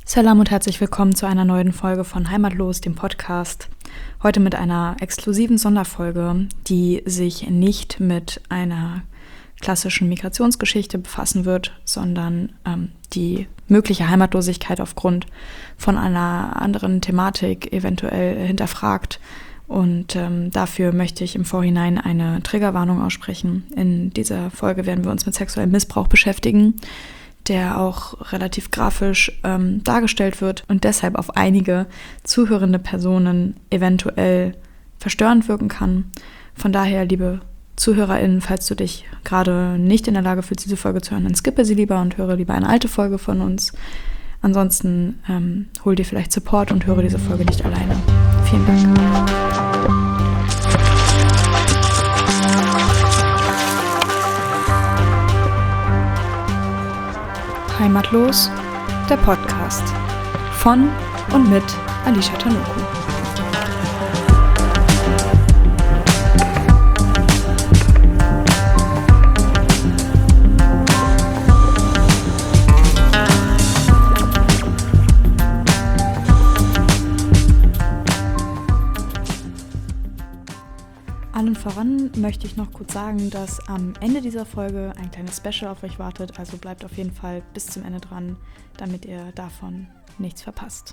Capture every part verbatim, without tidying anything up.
Salam und herzlich willkommen zu einer neuen Folge von Heimatlos, dem Podcast. Heute mit einer exklusiven Sonderfolge, die sich nicht mit einer klassischen Migrationsgeschichte befassen wird, sondern ähm, die mögliche Heimatlosigkeit aufgrund von einer anderen Thematik eventuell hinterfragt. Und ähm, dafür möchte ich im Vorhinein eine Triggerwarnung aussprechen. In dieser Folge werden wir uns mit sexuellem Missbrauch beschäftigen, der auch relativ grafisch ähm, dargestellt wird und deshalb auf einige zuhörende Personen eventuell verstörend wirken kann. Von daher, liebe ZuhörerInnen, falls du dich gerade nicht in der Lage fühlst, diese Folge zu hören, dann skippe sie lieber und höre lieber eine alte Folge von uns. Ansonsten ähm, hol dir vielleicht Support und höre diese Folge nicht alleine. Vielen Dank. Heimatlos, der Podcast von und mit Alicia Tanoku. Allen voran möchte ich noch kurz sagen, dass am Ende dieser Folge ein kleines Special auf euch wartet, also bleibt auf jeden Fall bis zum Ende dran, damit ihr davon nichts verpasst.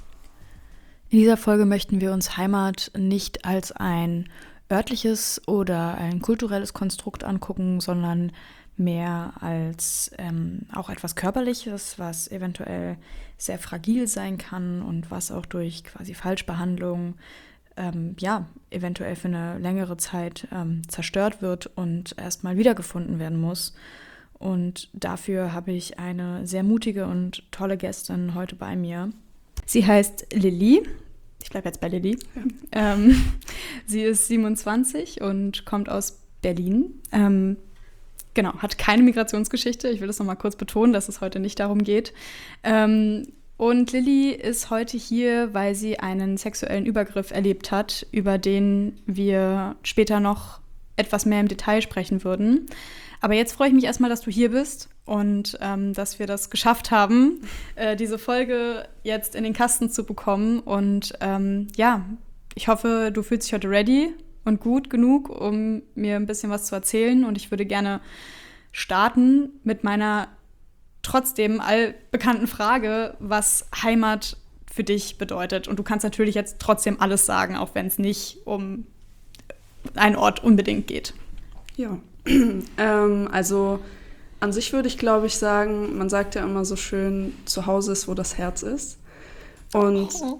In dieser Folge möchten wir uns Heimat nicht als ein örtliches oder ein kulturelles Konstrukt angucken, sondern mehr als ähm, auch etwas Körperliches, was eventuell sehr fragil sein kann und was auch durch quasi Falschbehandlung Ähm, ja, eventuell für eine längere Zeit ähm, zerstört wird und erstmal wiedergefunden werden muss. Und dafür habe ich eine sehr mutige und tolle Gästin heute bei mir. Sie heißt Lilly. Ich bleibe jetzt bei Lilly. Ja. Ähm, sie ist siebenundzwanzig und kommt aus Berlin. Ähm, genau, hat keine Migrationsgeschichte. Ich will das nochmal kurz betonen, dass es heute nicht darum geht. Ähm, Und Lilly ist heute hier, weil sie einen sexuellen Übergriff erlebt hat, über den wir später noch etwas mehr im Detail sprechen würden. Aber jetzt freue ich mich erstmal, dass du hier bist und ähm, dass wir das geschafft haben, äh, diese Folge jetzt in den Kasten zu bekommen. Und ähm, ja, ich hoffe, du fühlst dich heute ready und gut genug, um mir ein bisschen was zu erzählen. Und ich würde gerne starten mit meiner trotzdem allbekannten Frage, was Heimat für dich bedeutet. Und du kannst natürlich jetzt trotzdem alles sagen, auch wenn es nicht um einen Ort unbedingt geht. Ja, ähm, also an sich würde ich, glaube ich, sagen, man sagt ja immer so schön, zu Hause ist, wo das Herz ist. Und, oh.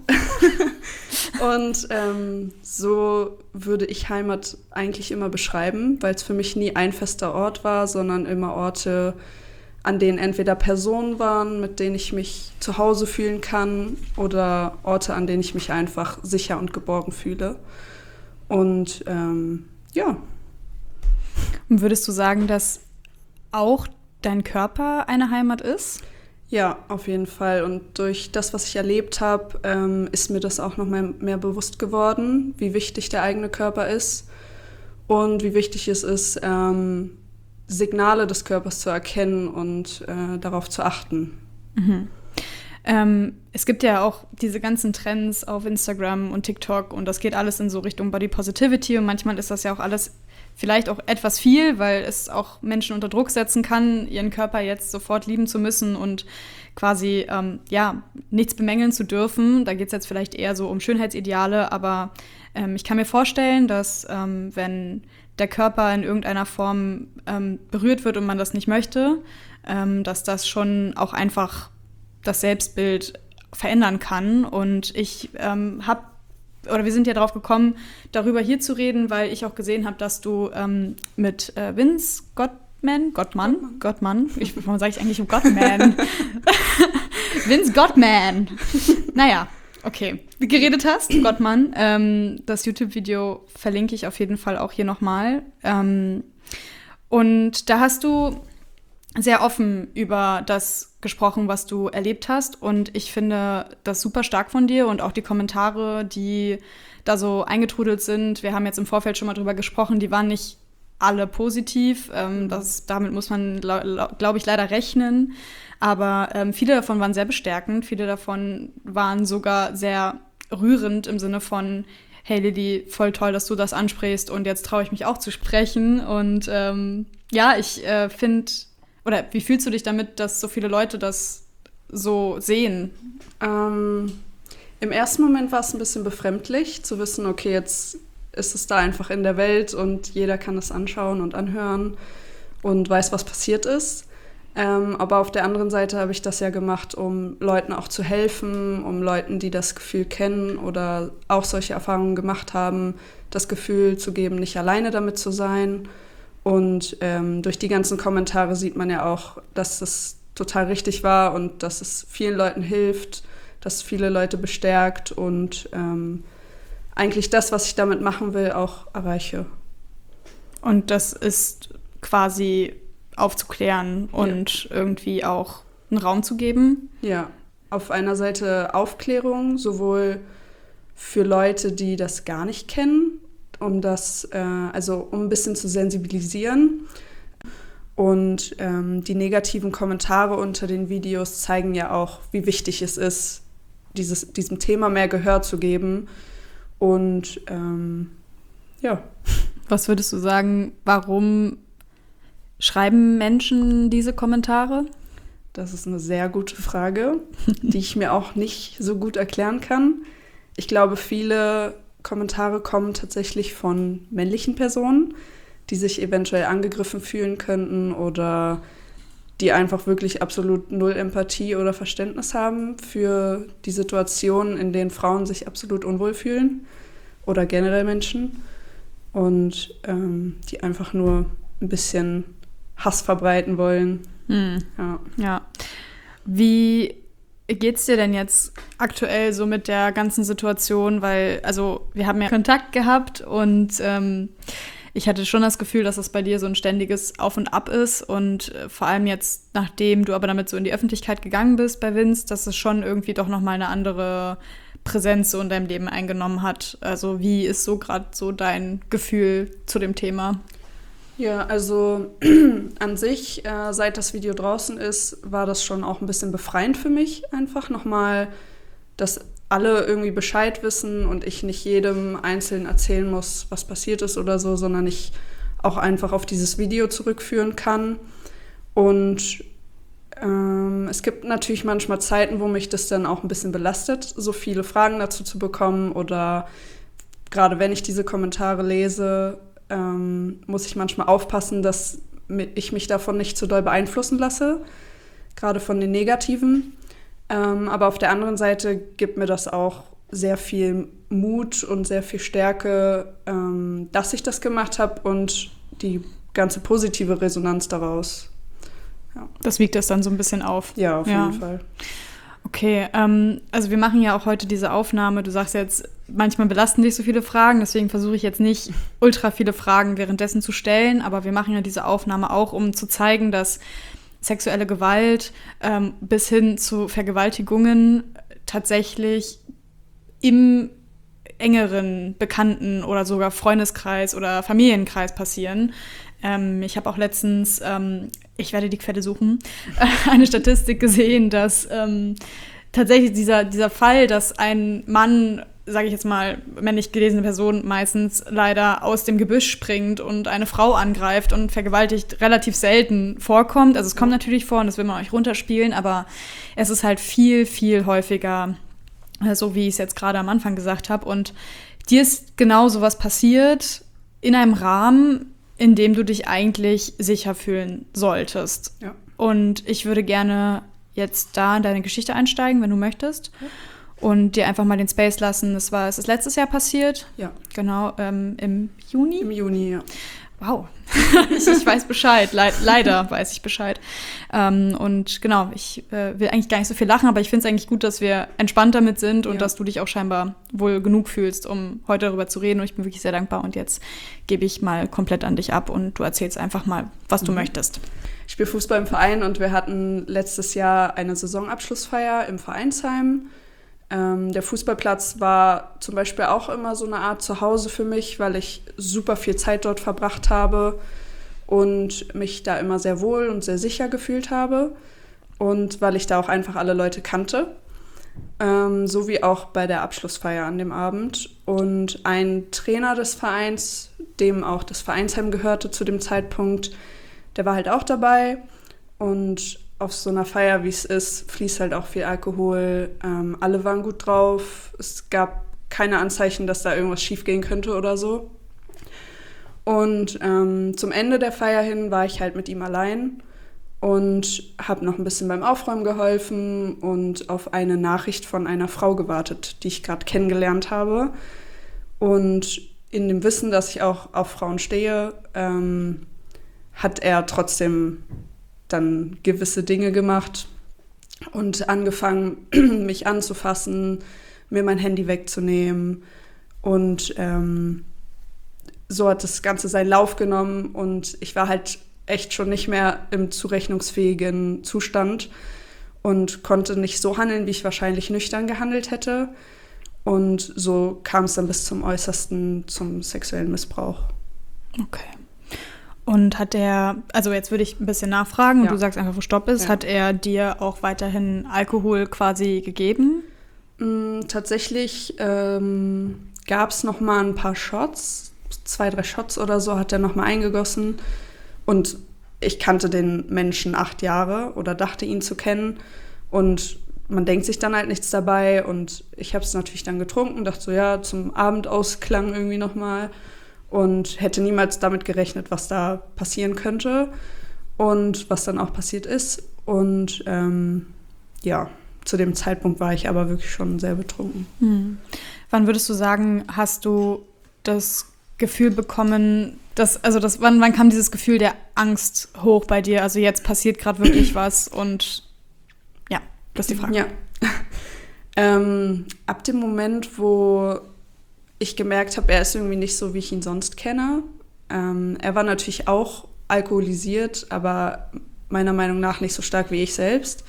und ähm, so würde ich Heimat eigentlich immer beschreiben, weil es für mich nie ein fester Ort war, sondern immer Orte, an denen entweder Personen waren, mit denen ich mich zu Hause fühlen kann, oder Orte, an denen ich mich einfach sicher und geborgen fühle. Und ähm, ja. Und würdest du sagen, dass auch dein Körper eine Heimat ist? Ja, auf jeden Fall. Und durch das, was ich erlebt habe, ähm, ist mir das auch noch mehr, mehr bewusst geworden, wie wichtig der eigene Körper ist und wie wichtig es ist, ähm, Signale des Körpers zu erkennen und äh, darauf zu achten. Mhm. Ähm, es gibt ja auch diese ganzen Trends auf Instagram und TikTok und das geht alles in so Richtung Body Positivity und manchmal ist das ja auch alles vielleicht auch etwas viel, weil es auch Menschen unter Druck setzen kann, ihren Körper jetzt sofort lieben zu müssen und quasi ähm, ja, nichts bemängeln zu dürfen. Da geht es jetzt vielleicht eher so um Schönheitsideale, aber ähm, ich kann mir vorstellen, dass ähm, wenn der Körper in irgendeiner Form ähm, berührt wird und man das nicht möchte, ähm, dass das schon auch einfach das Selbstbild verändern kann. Und ich ähm, habe, oder wir sind ja drauf gekommen, darüber hier zu reden, weil ich auch gesehen habe, dass du ähm, mit äh, Vince Gottman, Gottmann, Gottmann, Gottmann, ich, warum sage ich eigentlich Gottman? Vince Gottman. Naja. Okay, wie geredet hast, Gottmann. Ähm, das YouTube-Video verlinke ich auf jeden Fall auch hier nochmal. Ähm, und da hast du sehr offen über das gesprochen, was du erlebt hast. Und ich finde das super stark von dir und auch die Kommentare, die da so eingetrudelt sind. Wir haben jetzt im Vorfeld schon mal drüber gesprochen, die waren nicht alle positiv. Ähm, das, damit muss man, glaube ich, leider rechnen. Aber ähm, viele davon waren sehr bestärkend. Viele davon waren sogar sehr rührend im Sinne von, hey Lilly, voll toll, dass du das ansprichst und jetzt traue ich mich auch zu sprechen. Und ähm, ja, ich äh, finde, oder wie fühlst du dich damit, dass so viele Leute das so sehen? Ähm, im ersten Moment war es ein bisschen befremdlich, zu wissen, okay, jetzt ist es da einfach in der Welt und jeder kann es anschauen und anhören und weiß, was passiert ist. Ähm, aber auf der anderen Seite habe ich das ja gemacht, um Leuten auch zu helfen, um Leuten, die das Gefühl kennen oder auch solche Erfahrungen gemacht haben, das Gefühl zu geben, nicht alleine damit zu sein. Und ähm, durch die ganzen Kommentare sieht man ja auch, dass das total richtig war und dass es vielen Leuten hilft, dass viele Leute bestärkt und ähm, eigentlich das, was ich damit machen will, auch erreiche. Und das ist quasi aufzuklären und ja. irgendwie auch einen Raum zu geben? Ja, auf einer Seite Aufklärung, sowohl für Leute, die das gar nicht kennen, um das, äh, also um ein bisschen zu sensibilisieren. Und ähm, die negativen Kommentare unter den Videos zeigen ja auch, wie wichtig es ist, dieses, diesem Thema mehr Gehör zu geben. Und ähm, ja. Was würdest du sagen, warum schreiben Menschen diese Kommentare? Das ist eine sehr gute Frage, die ich mir auch nicht so gut erklären kann. Ich glaube, viele Kommentare kommen tatsächlich von männlichen Personen, die sich eventuell angegriffen fühlen könnten oder die einfach wirklich absolut null Empathie oder Verständnis haben für die Situationen, in denen Frauen sich absolut unwohl fühlen oder generell Menschen und ähm, die einfach nur ein bisschen Hass verbreiten wollen. Hm. Ja. ja. Wie geht's dir denn jetzt aktuell so mit der ganzen Situation? Weil, also wir haben ja Kontakt gehabt und ähm, ich hatte schon das Gefühl, dass es bei dir so ein ständiges Auf und Ab ist und äh, vor allem jetzt, nachdem du aber damit so in die Öffentlichkeit gegangen bist bei Vince, dass es schon irgendwie doch nochmal eine andere Präsenz so in deinem Leben eingenommen hat. Also wie ist so gerade so dein Gefühl zu dem Thema? Ja, also an sich, äh, seit das Video draußen ist, war das schon auch ein bisschen befreiend für mich einfach. Nochmal, dass alle irgendwie Bescheid wissen und ich nicht jedem einzeln erzählen muss, was passiert ist oder so, sondern ich auch einfach auf dieses Video zurückführen kann. Und ähm, es gibt natürlich manchmal Zeiten, wo mich das dann auch ein bisschen belastet, so viele Fragen dazu zu bekommen oder gerade wenn ich diese Kommentare lese, Ähm, muss ich manchmal aufpassen, dass ich mich davon nicht zu doll beeinflussen lasse, gerade von den Negativen. Ähm, aber auf der anderen Seite gibt mir das auch sehr viel Mut und sehr viel Stärke, ähm, dass ich das gemacht habe und die ganze positive Resonanz daraus. Ja. Das wiegt das dann so ein bisschen auf? Ja, auf ja. jeden Fall. Okay, ähm, also wir machen ja auch heute diese Aufnahme. Du sagst jetzt, manchmal belasten dich so viele Fragen, deswegen versuche ich jetzt nicht ultra viele Fragen währenddessen zu stellen, aber wir machen ja diese Aufnahme auch, um zu zeigen, dass sexuelle Gewalt ähm, bis hin zu Vergewaltigungen tatsächlich im engeren Bekannten- oder sogar Freundeskreis oder Familienkreis passieren. Ähm, ich habe auch letztens, ähm, ich werde die Quelle suchen, äh, eine Statistik gesehen, dass ähm, tatsächlich dieser, dieser Fall, dass ein Mann, sage ich jetzt mal, männlich gelesene Person meistens leider aus dem Gebüsch springt und eine Frau angreift und vergewaltigt, relativ selten vorkommt. Also es kommt natürlich vor und das will man euch runterspielen, aber es ist halt viel, viel häufiger, so wie ich es jetzt gerade am Anfang gesagt habe. Und dir ist genau sowas passiert in einem Rahmen, in dem du dich eigentlich sicher fühlen solltest. Ja. Und ich würde gerne jetzt da in deine Geschichte einsteigen, wenn du möchtest. Ja. Und dir einfach mal den Space lassen. Das war, es ist letztes Jahr passiert. Ja. Genau, ähm, im Juni. Im Juni, ja. Wow. ich, ich weiß Bescheid. Le- leider weiß ich Bescheid. Ähm, und genau, ich äh, will eigentlich gar nicht so viel lachen, aber ich finde es eigentlich gut, dass wir entspannt damit sind und ja. dass du dich auch scheinbar wohl genug fühlst, um heute darüber zu reden. Und ich bin wirklich sehr dankbar. Und jetzt gebe ich mal komplett an dich ab und du erzählst einfach mal, was du mhm. möchtest. Ich spiele Fußball im Verein und wir hatten letztes Jahr eine Saisonabschlussfeier im Vereinsheim. Ähm, der Fußballplatz war zum Beispiel auch immer so eine Art Zuhause für mich, weil ich super viel Zeit dort verbracht habe und mich da immer sehr wohl und sehr sicher gefühlt habe und weil ich da auch einfach alle Leute kannte, ähm, so wie auch bei der Abschlussfeier an dem Abend. Und ein Trainer des Vereins, dem auch das Vereinsheim gehörte zu dem Zeitpunkt, der war halt auch dabei und auf so einer Feier, wie es ist, fließt halt auch viel Alkohol. Ähm, alle waren gut drauf. Es gab keine Anzeichen, dass da irgendwas schiefgehen könnte oder so. Und ähm, zum Ende der Feier hin war ich halt mit ihm allein und habe noch ein bisschen beim Aufräumen geholfen und auf eine Nachricht von einer Frau gewartet, die ich gerade kennengelernt habe. Und in dem Wissen, dass ich auch auf Frauen stehe, ähm, hat er trotzdem dann gewisse Dinge gemacht und angefangen, mich anzufassen, mir mein Handy wegzunehmen. Und ähm, so hat das Ganze seinen Lauf genommen und ich war halt echt schon nicht mehr im zurechnungsfähigen Zustand und konnte nicht so handeln, wie ich wahrscheinlich nüchtern gehandelt hätte. Und so kam es dann bis zum Äußersten, zum sexuellen Missbrauch. Okay. Und hat er, also jetzt würde ich ein bisschen nachfragen und Ja. du sagst einfach, wo Stopp ist, Ja. hat er dir auch weiterhin Alkohol quasi gegeben? Mm, tatsächlich ähm, gab es noch mal ein paar Shots, zwei, drei Shots oder so hat er noch mal eingegossen. Und ich kannte den Menschen acht Jahre oder dachte ihn zu kennen. Und man denkt sich dann halt nichts dabei. Und ich habe es natürlich dann getrunken, dachte so, ja, zum Abendausklang irgendwie noch mal. Und hätte niemals damit gerechnet, was da passieren könnte und was dann auch passiert ist. Und ähm, ja, zu dem Zeitpunkt war ich aber wirklich schon sehr betrunken. Hm. Wann würdest du sagen, hast du das Gefühl bekommen, dass, also das, wann, wann kam dieses Gefühl der Angst hoch bei dir? Also jetzt passiert gerade wirklich was und ja, das ist die Frage. Ja. ähm, ab dem Moment, wo ich gemerkt habe, er ist irgendwie nicht so, wie ich ihn sonst kenne. Ähm, er war natürlich auch alkoholisiert, aber meiner Meinung nach nicht so stark wie ich selbst.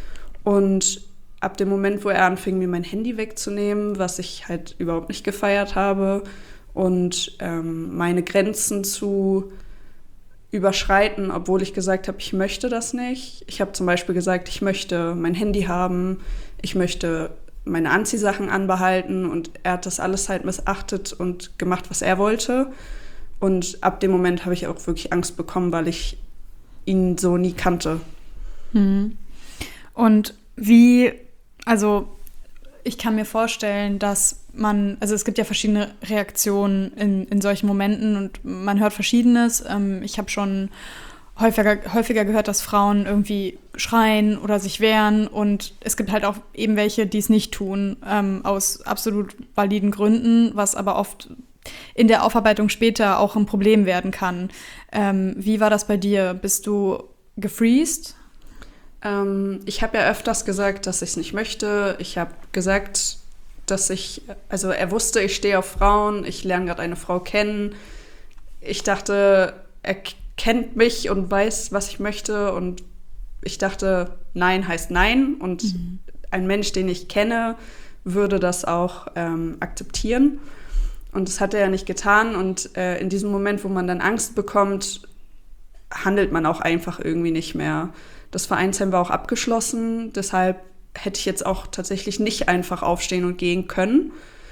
Und ab dem Moment, wo er anfing, mir mein Handy wegzunehmen, was ich halt überhaupt nicht gefeiert habe, und ähm, meine Grenzen zu überschreiten, obwohl ich gesagt habe, ich möchte das nicht. Ich habe zum Beispiel gesagt, ich möchte mein Handy haben, ich möchte meine Anziehsachen anbehalten und er hat das alles halt missachtet und gemacht, was er wollte. Und ab dem Moment habe ich auch wirklich Angst bekommen, weil ich ihn so nie kannte. Hm. Und wie, also ich kann mir vorstellen, dass man, also es gibt ja verschiedene Reaktionen in, in solchen Momenten und man hört Verschiedenes. Ähm, ich habe schon häufiger, häufiger gehört, dass Frauen irgendwie schreien oder sich wehren und es gibt halt auch eben welche, die es nicht tun, ähm, aus absolut validen Gründen, was aber oft in der Aufarbeitung später auch ein Problem werden kann. Ähm, wie war das bei dir? Bist du gefreezed? Ähm, ich habe ja öfters gesagt, dass ich es nicht möchte. Ich habe gesagt, dass ich, also er wusste, ich stehe auf Frauen, ich lerne gerade eine Frau kennen. Ich dachte, er kennt mich und weiß, was ich möchte und ich dachte, Nein heißt Nein und mhm. ein Mensch, den ich kenne, würde das auch ähm, akzeptieren. Und das hat er ja nicht getan und äh, in diesem Moment, wo man dann Angst bekommt, handelt man auch einfach irgendwie nicht mehr. Das Vereinsheim war auch abgeschlossen, deshalb hätte ich jetzt auch tatsächlich nicht einfach aufstehen und gehen können.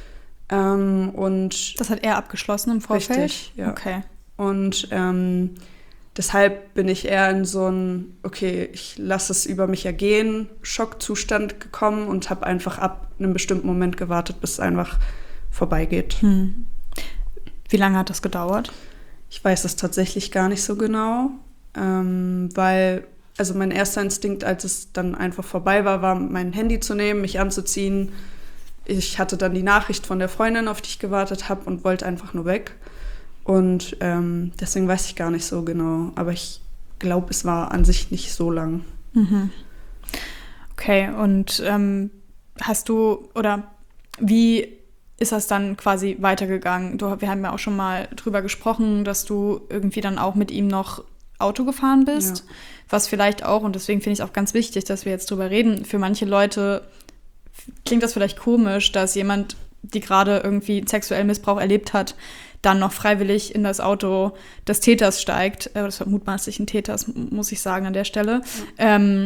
Ähm, und das hat er abgeschlossen im Vorfeld? Richtig, ja. Okay. Und ähm, deshalb bin ich eher in so einen, okay, ich lasse es über mich ergehen, Schockzustand gekommen und habe einfach ab einem bestimmten Moment gewartet, bis es einfach vorbeigeht. Hm. Wie lange hat das gedauert? Ich weiß es tatsächlich gar nicht so genau, ähm, weil also mein erster Instinkt, als es dann einfach vorbei war, war mein Handy zu nehmen, mich anzuziehen. Ich hatte dann die Nachricht von der Freundin, auf die ich gewartet habe und wollte einfach nur weg. Und ähm, deswegen weiß ich gar nicht so genau. Aber ich glaube, es war an sich nicht so lang. Mhm. Okay, und ähm, hast du, oder wie ist das dann quasi weitergegangen? Du, wir haben ja auch schon mal drüber gesprochen, dass du irgendwie dann auch mit ihm noch Auto gefahren bist, ja. Was vielleicht auch, und deswegen finde ich es auch ganz wichtig, dass wir jetzt drüber reden, für manche Leute klingt das vielleicht komisch, dass jemand, die gerade irgendwie sexuellen Missbrauch erlebt hat, dann noch freiwillig in das Auto des Täters steigt. Äh, das war mutmaßlich ein Täter, muss ich sagen an der Stelle. Mhm. Ähm,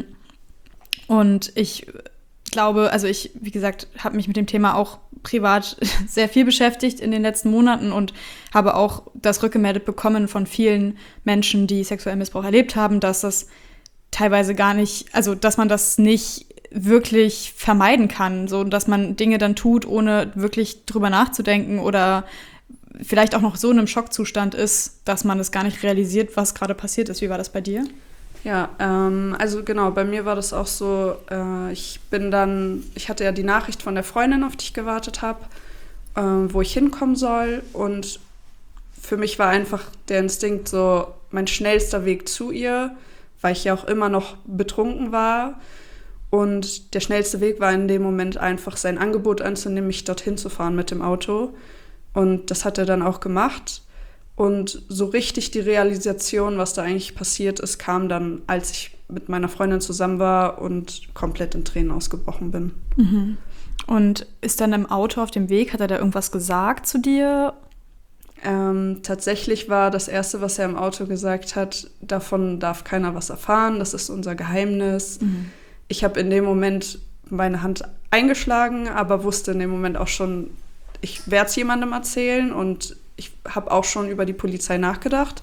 und ich glaube, also ich, wie gesagt, habe mich mit dem Thema auch privat sehr viel beschäftigt in den letzten Monaten und habe auch das rückgemeldet bekommen von vielen Menschen, die sexuellen Missbrauch erlebt haben, dass das teilweise gar nicht, also dass man das nicht wirklich vermeiden kann, so dass man Dinge dann tut, ohne wirklich drüber nachzudenken oder vielleicht auch noch so in einem Schockzustand ist, dass man es gar nicht realisiert, was gerade passiert ist. Wie war das bei dir? Ja, ähm, also genau, bei mir war das auch so, äh, ich bin dann, ich hatte ja die Nachricht von der Freundin, auf die ich gewartet habe, äh, wo ich hinkommen soll und für mich war einfach der Instinkt so mein schnellster Weg zu ihr, weil ich ja auch immer noch betrunken war und der schnellste Weg war in dem Moment einfach sein Angebot anzunehmen, mich dorthin zu fahren mit dem Auto. Und das hat er dann auch gemacht. Und so richtig die Realisation, was da eigentlich passiert ist, kam dann, als ich mit meiner Freundin zusammen war und komplett in Tränen ausgebrochen bin. Mhm. Und ist dann im Auto auf dem Weg, hat er da irgendwas gesagt zu dir? Ähm, tatsächlich war das Erste, was er im Auto gesagt hat, davon darf keiner was erfahren, das ist unser Geheimnis. Mhm. Ich habe in dem Moment meine Hand eingeschlagen, aber wusste in dem Moment auch schon, ich werde es jemandem erzählen und ich habe auch schon über die Polizei nachgedacht.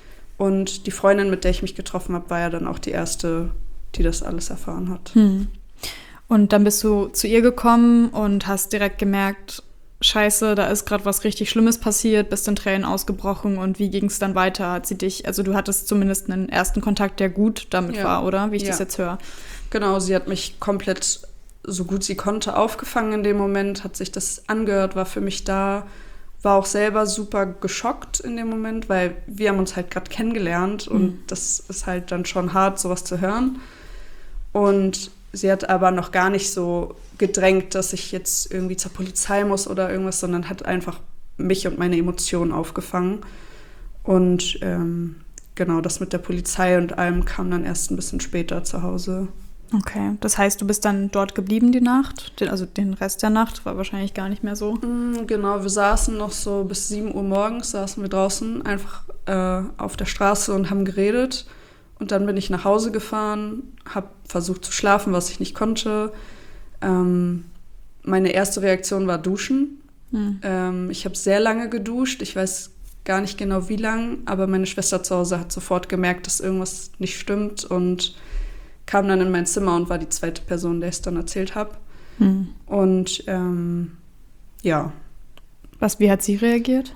Und die Freundin, mit der ich mich getroffen habe, war ja dann auch die erste, die das alles erfahren hat. Hm. Und dann bist du zu ihr gekommen und hast direkt gemerkt, Scheiße, da ist gerade was richtig Schlimmes passiert, bist in Tränen ausgebrochen und wie ging es dann weiter? Hat sie dich, also du hattest zumindest einen ersten Kontakt, der gut damit ja. war, oder? Wie ich ja. das jetzt höre. Genau, sie hat mich komplett so gut sie konnte aufgefangen in dem Moment, hat sich das angehört, war für mich da, war auch selber super geschockt in dem Moment, weil wir haben uns halt gerade kennengelernt und mhm. das ist halt dann schon hart, sowas zu hören. Und sie hat aber noch gar nicht so gedrängt, dass ich jetzt irgendwie zur Polizei muss oder irgendwas, sondern hat einfach mich und meine Emotionen aufgefangen. Und ähm, genau, das mit der Polizei und allem kam dann erst ein bisschen später zu Hause. Okay, das heißt, du bist dann dort geblieben die Nacht? Also den Rest der Nacht war wahrscheinlich gar nicht mehr so? Mm, genau, wir saßen noch so bis sieben Uhr morgens, saßen wir draußen einfach äh, auf der Straße und haben geredet. Und dann bin ich nach Hause gefahren, habe versucht zu schlafen, was ich nicht konnte. Ähm, meine erste Reaktion war Duschen. Hm. Ähm, ich habe sehr lange geduscht, ich weiß gar nicht genau wie lang, aber meine Schwester zu Hause hat sofort gemerkt, dass irgendwas nicht stimmt und kam dann in mein Zimmer und war die zweite Person, der ich es dann erzählt habe. Hm. Und ähm, ja. Was, wie hat sie reagiert?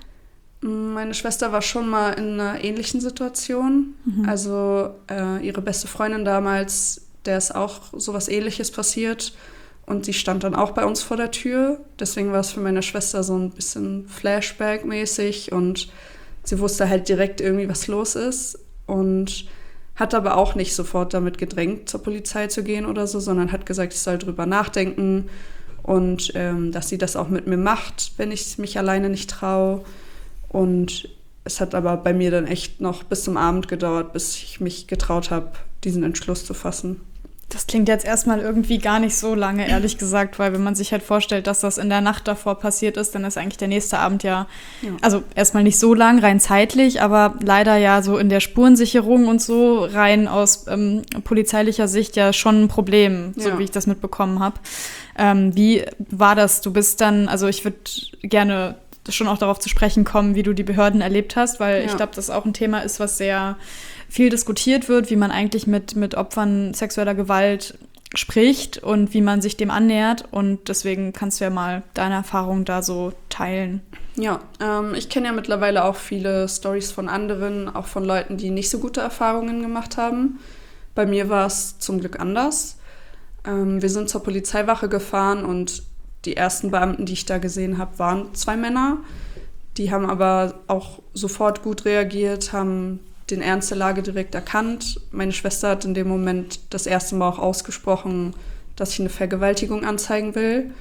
Meine Schwester war schon mal in einer ähnlichen Situation. Mhm. Also äh, ihre beste Freundin damals, der ist auch sowas Ähnliches passiert. Und sie stand dann auch bei uns vor der Tür. Deswegen war es für meine Schwester so ein bisschen Flashback-mäßig. Und sie wusste halt direkt irgendwie, was los ist. Und hat aber auch nicht sofort damit gedrängt, zur Polizei zu gehen oder so, sondern hat gesagt, ich soll drüber nachdenken und ähm, dass sie das auch mit mir macht, wenn ich mich alleine nicht traue. Und es hat aber bei mir dann echt noch bis zum Abend gedauert, bis ich mich getraut habe, diesen Entschluss zu fassen. Das klingt jetzt erstmal irgendwie gar nicht so lange, ehrlich gesagt, weil wenn man sich halt vorstellt, dass das in der Nacht davor passiert ist, dann ist eigentlich der nächste Abend ja, ja. also erstmal nicht so lang, rein zeitlich, aber leider ja so in der Spurensicherung und so rein aus ähm, polizeilicher Sicht ja schon ein Problem, ja. so wie ich das mitbekommen habe. Ähm, wie war das? Du bist dann, also ich würde gerne schon auch darauf zu sprechen kommen, wie du die Behörden erlebt hast, weil ja. ich glaube, das auch ein Thema ist, was sehr viel diskutiert wird, wie man eigentlich mit, mit Opfern sexueller Gewalt spricht und wie man sich dem annähert. Und deswegen kannst du ja mal deine Erfahrung da so teilen. Ja, ähm, ich kenne ja mittlerweile auch viele Storys von anderen, auch von Leuten, die nicht so gute Erfahrungen gemacht haben. Bei mir war es zum Glück anders. Ähm, wir sind zur Polizeiwache gefahren und die ersten Beamten, die ich da gesehen habe, waren zwei Männer. Die haben aber auch sofort gut reagiert, haben den Ernst der Lage direkt erkannt. Meine Schwester hat in dem Moment das erste Mal auch ausgesprochen, dass ich eine Vergewaltigung anzeigen will.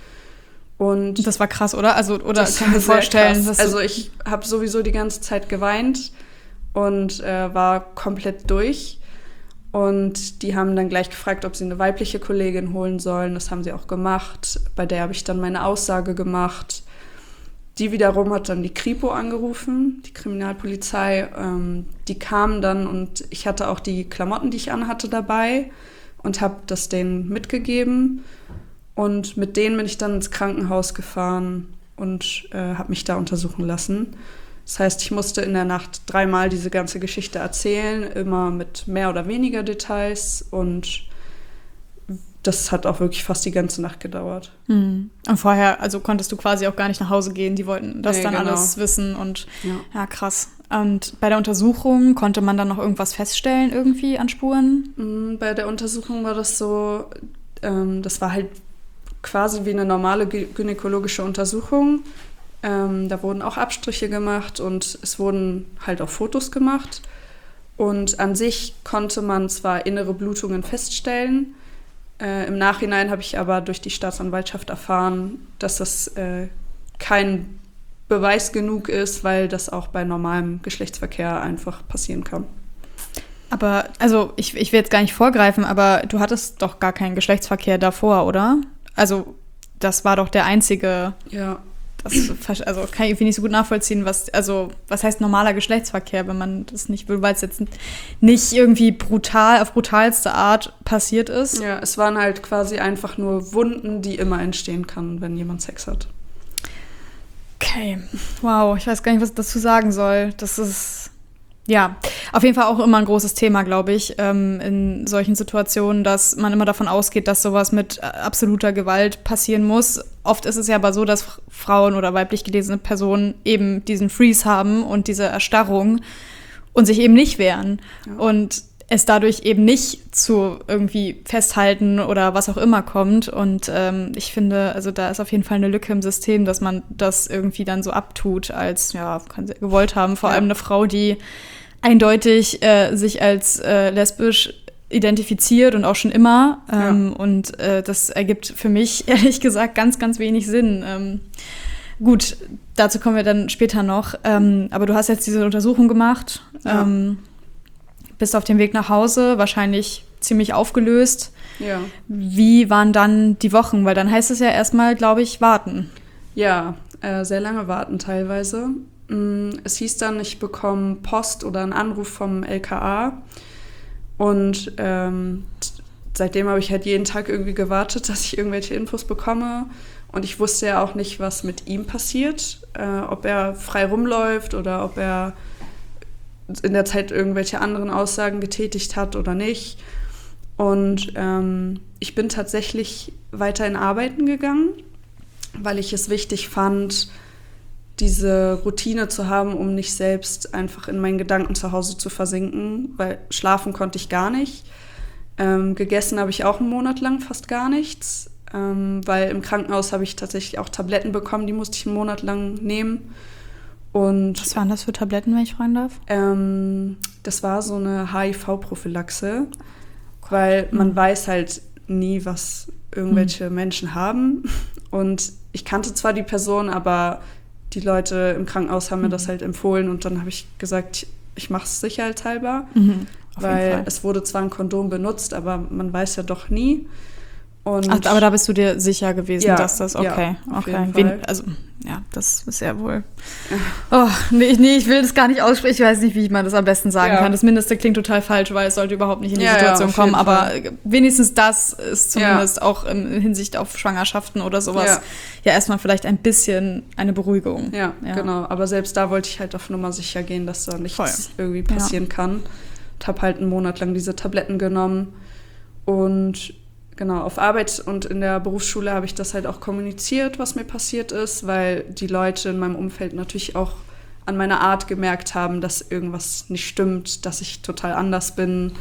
Und das war krass, oder? Also, oder kann ich mir vorstellen, dass also ich habe sowieso die ganze Zeit geweint und äh, war komplett durch. Und die haben dann gleich gefragt, ob sie eine weibliche Kollegin holen sollen. Das haben sie auch gemacht. Bei der habe ich dann meine Aussage gemacht. Die wiederum hat dann die Kripo angerufen, die Kriminalpolizei. Ähm, die kamen dann und ich hatte auch die Klamotten, die ich anhatte, dabei und habe das denen mitgegeben. Und mit denen bin ich dann ins Krankenhaus gefahren und äh, habe mich da untersuchen lassen. Das heißt, ich musste in der Nacht dreimal diese ganze Geschichte erzählen, immer mit mehr oder weniger Details. Und das hat auch wirklich fast die ganze Nacht gedauert. Mhm. Und vorher, also konntest du quasi auch gar nicht nach Hause gehen. Die wollten das Nee, dann genau. alles wissen. Und Ja. ja, krass. Und bei der Untersuchung konnte man dann noch irgendwas feststellen irgendwie an Spuren? Mm, Bei der Untersuchung war das so, ähm, das war halt quasi wie eine normale gä- gynäkologische Untersuchung. Ähm, da wurden auch Abstriche gemacht und es wurden halt auch Fotos gemacht. Und an sich konnte man zwar innere Blutungen feststellen, äh, im Nachhinein habe ich aber durch die Staatsanwaltschaft erfahren, dass das äh, kein Beweis genug ist, weil das auch bei normalem Geschlechtsverkehr einfach passieren kann. Aber, also ich, ich will jetzt gar nicht vorgreifen, aber du hattest doch gar keinen Geschlechtsverkehr davor, oder? Also das war doch der einzige... Ja. Das also kann ich irgendwie nicht so gut nachvollziehen, was, also, was heißt normaler Geschlechtsverkehr, wenn man das nicht will, weil es jetzt nicht irgendwie brutal, auf brutalste Art passiert ist. Ja, es waren halt quasi einfach nur Wunden, die immer entstehen kann, wenn jemand Sex hat. Okay, wow, ich weiß gar nicht, was ich dazu sagen soll. Das ist, ja, auf jeden Fall auch immer ein großes Thema, glaube ich, ähm, in solchen Situationen, dass man immer davon ausgeht, dass sowas mit absoluter Gewalt passieren muss. Oft ist es ja aber so, dass Frauen oder weiblich gelesene Personen eben diesen Freeze haben und diese Erstarrung und sich eben nicht wehren. Ja. Und es dadurch eben nicht zu irgendwie Festhalten oder was auch immer kommt. Und ähm, ich finde, also da ist auf jeden Fall eine Lücke im System, dass man das irgendwie dann so abtut, als, ja, kann sie gewollt haben. Vor ja. allem eine Frau, die eindeutig äh, sich als äh, lesbisch identifiziert und auch schon immer. Ähm, ja. Und äh, das ergibt für mich, ehrlich gesagt, ganz, ganz wenig Sinn. Ähm, gut, dazu kommen wir dann später noch. Ähm, aber du hast jetzt diese Untersuchung gemacht. Ja. Ähm, bist auf dem Weg nach Hause, wahrscheinlich ziemlich aufgelöst. Ja. Wie waren dann die Wochen? Weil dann heißt es ja erstmal, glaube ich, warten. Ja, äh, sehr lange warten teilweise. Es hieß dann, ich bekomme Post oder einen Anruf vom L K A. Und ähm, seitdem habe ich halt jeden Tag irgendwie gewartet, dass ich irgendwelche Infos bekomme. Und ich wusste ja auch nicht, was mit ihm passiert. Äh, ob er frei rumläuft oder ob er in der Zeit irgendwelche anderen Aussagen getätigt hat oder nicht. Und ähm, ich bin tatsächlich weiterhin arbeiten gegangen, weil ich es wichtig fand, diese Routine zu haben, um nicht selbst einfach in meinen Gedanken zu Hause zu versinken, weil schlafen konnte ich gar nicht. Ähm, gegessen habe ich auch einen Monat lang fast gar nichts, ähm, weil im Krankenhaus habe ich tatsächlich auch Tabletten bekommen, die musste ich einen Monat lang nehmen. Und, was waren das für Tabletten, wenn ich fragen darf? Ähm, das war so eine H I V-Prophylaxe, weil man mhm. weiß halt nie, was irgendwelche mhm. Menschen haben. Und ich kannte zwar die Person, aber die Leute im Krankenhaus haben mir mhm. das halt empfohlen. Und dann habe ich gesagt, ich mache es sicherheitshalber, mhm. weil es wurde zwar ein Kondom benutzt, aber man weiß ja doch nie. Und ach, aber da bist du dir sicher gewesen, ja, dass das, okay, ja, auf okay. jeden Wen, Fall. also, ja, das ist ja wohl. Oh, nee, nee, ich will das gar nicht aussprechen. Ich weiß nicht, wie man das am besten sagen ja. kann. Das Mindeste klingt total falsch, weil es sollte überhaupt nicht in die ja, Situation ja, kommen. Aber Fall. wenigstens das ist zumindest ja. auch in Hinsicht auf Schwangerschaften oder sowas ja, ja erstmal vielleicht ein bisschen eine Beruhigung. Ja, ja, genau. Aber selbst da wollte ich halt auf Nummer sicher gehen, dass da nichts Voll. irgendwie passieren ja. kann. Ich habe halt einen Monat lang diese Tabletten genommen und genau, auf Arbeit und in der Berufsschule habe ich das halt auch kommuniziert, was mir passiert ist, weil die Leute in meinem Umfeld natürlich auch an meiner Art gemerkt haben, dass irgendwas nicht stimmt, dass ich total anders bin.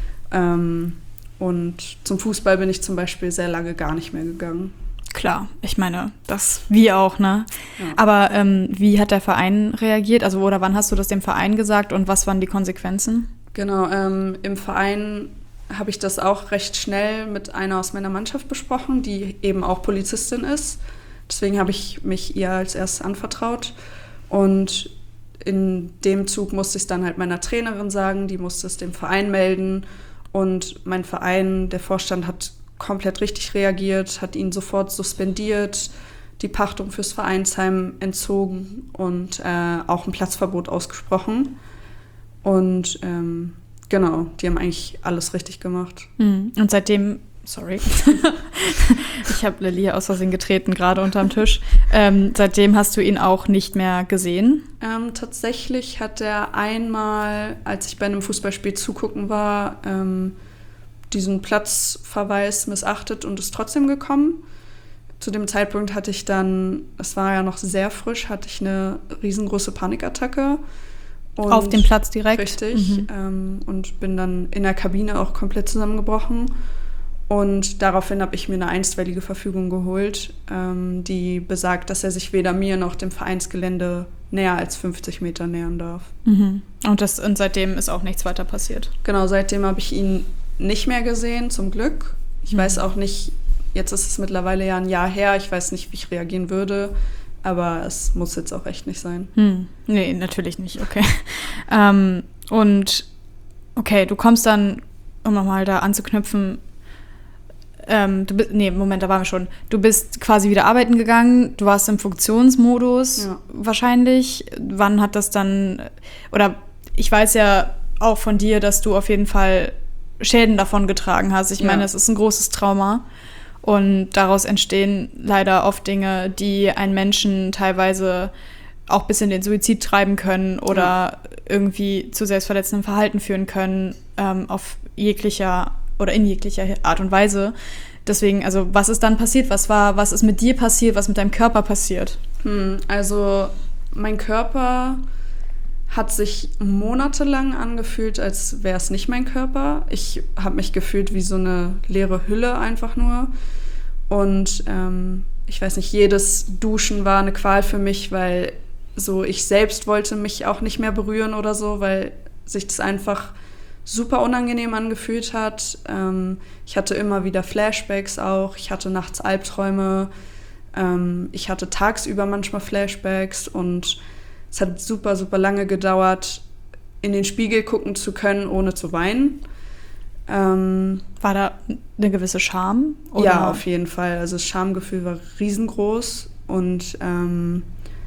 Ähm, und zum Fußball bin ich zum Beispiel sehr lange gar nicht mehr gegangen. Klar, ich meine, das wir auch, ne? Ja. Aber ähm, wie hat der Verein reagiert? Also oder wann hast du das dem Verein gesagt und was waren die Konsequenzen? Genau, ähm, im Verein habe ich das auch recht schnell mit einer aus meiner Mannschaft besprochen, die eben auch Polizistin ist. Deswegen habe ich mich ihr als erstes anvertraut. Und in dem Zug musste ich es dann halt meiner Trainerin sagen, die musste es dem Verein melden. Und mein Verein, der Vorstand, hat komplett richtig reagiert, hat ihn sofort suspendiert, die Pachtung fürs Vereinsheim entzogen und äh, auch ein Platzverbot ausgesprochen. Und ähm, genau, die haben eigentlich alles richtig gemacht. Und seitdem, sorry, ich habe Lilly aus Versehen getreten, gerade unterm Tisch. Ähm, seitdem hast du ihn auch nicht mehr gesehen? Ähm, tatsächlich hat er einmal, als ich bei einem Fußballspiel zugucken war, ähm, diesen Platzverweis missachtet und ist trotzdem gekommen. Zu dem Zeitpunkt hatte ich dann, es war ja noch sehr frisch, hatte ich eine riesengroße Panikattacke. Und auf dem Platz direkt? Richtig. Mhm. Ähm, und bin dann in der Kabine auch komplett zusammengebrochen. Und daraufhin habe ich mir eine einstweilige Verfügung geholt, ähm, die besagt, dass er sich weder mir noch dem Vereinsgelände näher als fünfzig Meter nähern darf. Mhm. Und, das, und seitdem ist auch nichts weiter passiert? Genau, seitdem habe ich ihn nicht mehr gesehen, zum Glück. Ich mhm. weiß auch nicht, jetzt ist es mittlerweile ja ein Jahr her, ich weiß nicht, wie ich reagieren würde, aber es muss jetzt auch echt nicht sein. Hm. Nee, natürlich nicht, okay. ähm, und okay, du kommst dann, um nochmal da anzuknüpfen, ähm, du bist, nee, Moment, da waren wir schon. Du bist quasi wieder arbeiten gegangen, du warst im Funktionsmodus ja. wahrscheinlich. Wann hat das dann, oder ich weiß ja auch von dir, dass du auf jeden Fall Schäden davon getragen hast. Ich ja. meine, es ist ein großes Trauma. Und daraus entstehen leider oft Dinge, die einen Menschen teilweise auch bis in den Suizid treiben können oder ja. irgendwie zu selbstverletzendem Verhalten führen können, ähm, auf jeglicher oder in jeglicher Art und Weise. Deswegen, also was ist dann passiert? Was war, was ist mit dir passiert? Was mit deinem Körper passiert? Hm, also mein Körper hat sich monatelang angefühlt, als wäre es nicht mein Körper. Ich habe mich gefühlt wie so eine leere Hülle einfach nur. Und ähm, ich weiß nicht, jedes Duschen war eine Qual für mich, weil so ich selbst wollte mich auch nicht mehr berühren oder so, weil sich das einfach super unangenehm angefühlt hat. Ähm, ich hatte immer wieder Flashbacks auch. Ich hatte nachts Albträume. Ähm, ich hatte tagsüber manchmal Flashbacks und es hat super, super lange gedauert, in den Spiegel gucken zu können, ohne zu weinen. Ähm, war da eine gewisse Scham? Oder? Ja, auf jeden Fall. Also das Schamgefühl war riesengroß. Und ähm,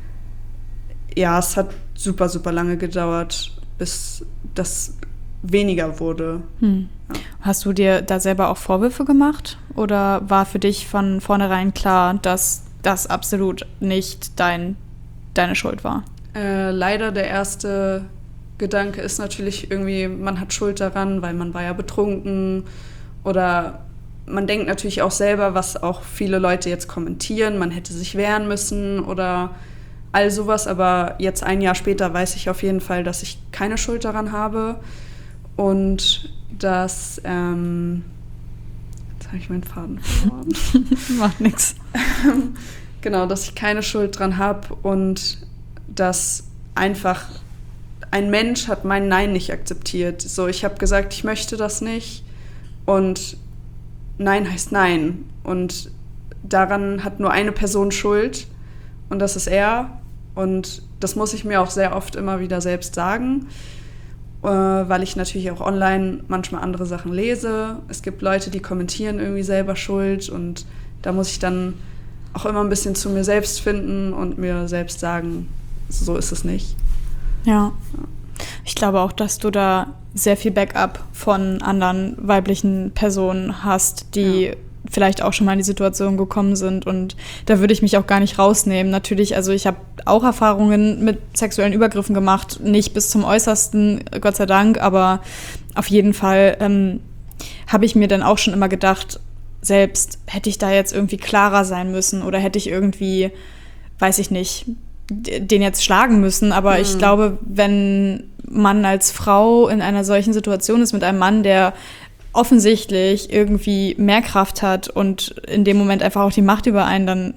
ja, es hat super, super lange gedauert, bis das weniger wurde. Hm. Ja. Hast du dir da selber auch Vorwürfe gemacht? Oder war für dich von vornherein klar, dass das absolut nicht dein, deine Schuld war? Äh, leider der erste Gedanke ist natürlich irgendwie, man hat Schuld daran, weil man war ja betrunken. Oder man denkt natürlich auch selber, was auch viele Leute jetzt kommentieren, man hätte sich wehren müssen oder all sowas. Aber jetzt ein Jahr später weiß ich auf jeden Fall, dass ich keine Schuld daran habe. Und dass, ähm, jetzt habe ich meinen Faden verloren. Macht nichts. Genau, dass ich keine Schuld dran habe und dass einfach ein Mensch hat mein Nein nicht akzeptiert. So, ich habe gesagt, ich möchte das nicht und Nein heißt Nein. Und daran hat nur eine Person Schuld und das ist er. Und das muss ich mir auch sehr oft immer wieder selbst sagen, äh, weil ich natürlich auch online manchmal andere Sachen lese. Es gibt Leute, die kommentieren irgendwie selber Schuld und da muss ich dann auch immer ein bisschen zu mir selbst finden und mir selbst sagen, so ist es nicht. Ja. Ich glaube auch, dass du da sehr viel Backup von anderen weiblichen Personen hast, die ja. vielleicht auch schon mal in die Situation gekommen sind. Und da würde ich mich auch gar nicht rausnehmen. Natürlich, also ich habe auch Erfahrungen mit sexuellen Übergriffen gemacht, nicht bis zum Äußersten, Gott sei Dank, aber auf jeden Fall ähm, habe ich mir dann auch schon immer gedacht, selbst hätte ich da jetzt irgendwie klarer sein müssen oder hätte ich irgendwie, weiß ich nicht, den jetzt schlagen müssen. Aber mhm. ich glaube, wenn man als Frau in einer solchen Situation ist mit einem Mann, der offensichtlich irgendwie mehr Kraft hat und in dem Moment einfach auch die Macht über einen, dann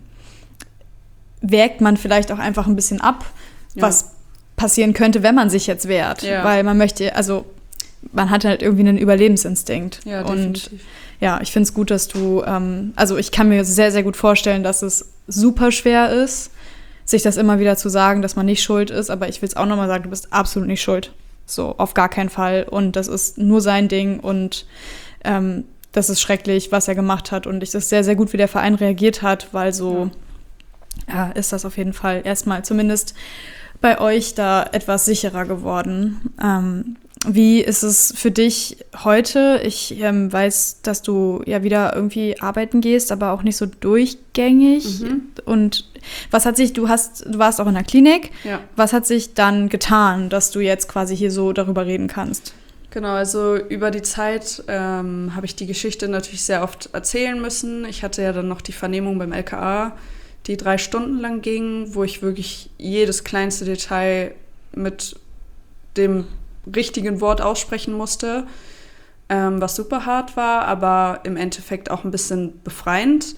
wägt man vielleicht auch einfach ein bisschen ab, ja. was passieren könnte, wenn man sich jetzt wehrt. Ja. Weil man möchte, also man hat halt irgendwie einen Überlebensinstinkt. Ja, definitiv. Und ja, ich finde es gut, dass du, ähm, also ich kann mir sehr, sehr gut vorstellen, dass es super schwer ist, sich das immer wieder zu sagen, dass man nicht schuld ist, aber ich will es auch nochmal sagen, du bist absolut nicht schuld. So, auf gar keinen Fall. Und das ist nur sein Ding und ähm, das ist schrecklich, was er gemacht hat. Und es ist sehr, sehr gut, wie der Verein reagiert hat, weil so ja. Ja, ist das auf jeden Fall erstmal zumindest bei euch da etwas sicherer geworden. Ähm, wie ist es für dich heute? Ich ähm, weiß, dass du ja wieder irgendwie arbeiten gehst, aber auch nicht so durchgängig. Mhm. Und was hat sich, du hast, du warst auch in der Klinik. Ja. Was hat sich dann getan, dass du jetzt quasi hier so darüber reden kannst? Genau, also über die Zeit ähm, habe ich die Geschichte natürlich sehr oft erzählen müssen. Ich hatte ja dann noch die Vernehmung beim L K A, die drei Stunden lang ging, wo ich wirklich jedes kleinste Detail mit dem richtigen Wort aussprechen musste, ähm, was super hart war, aber im Endeffekt auch ein bisschen befreiend.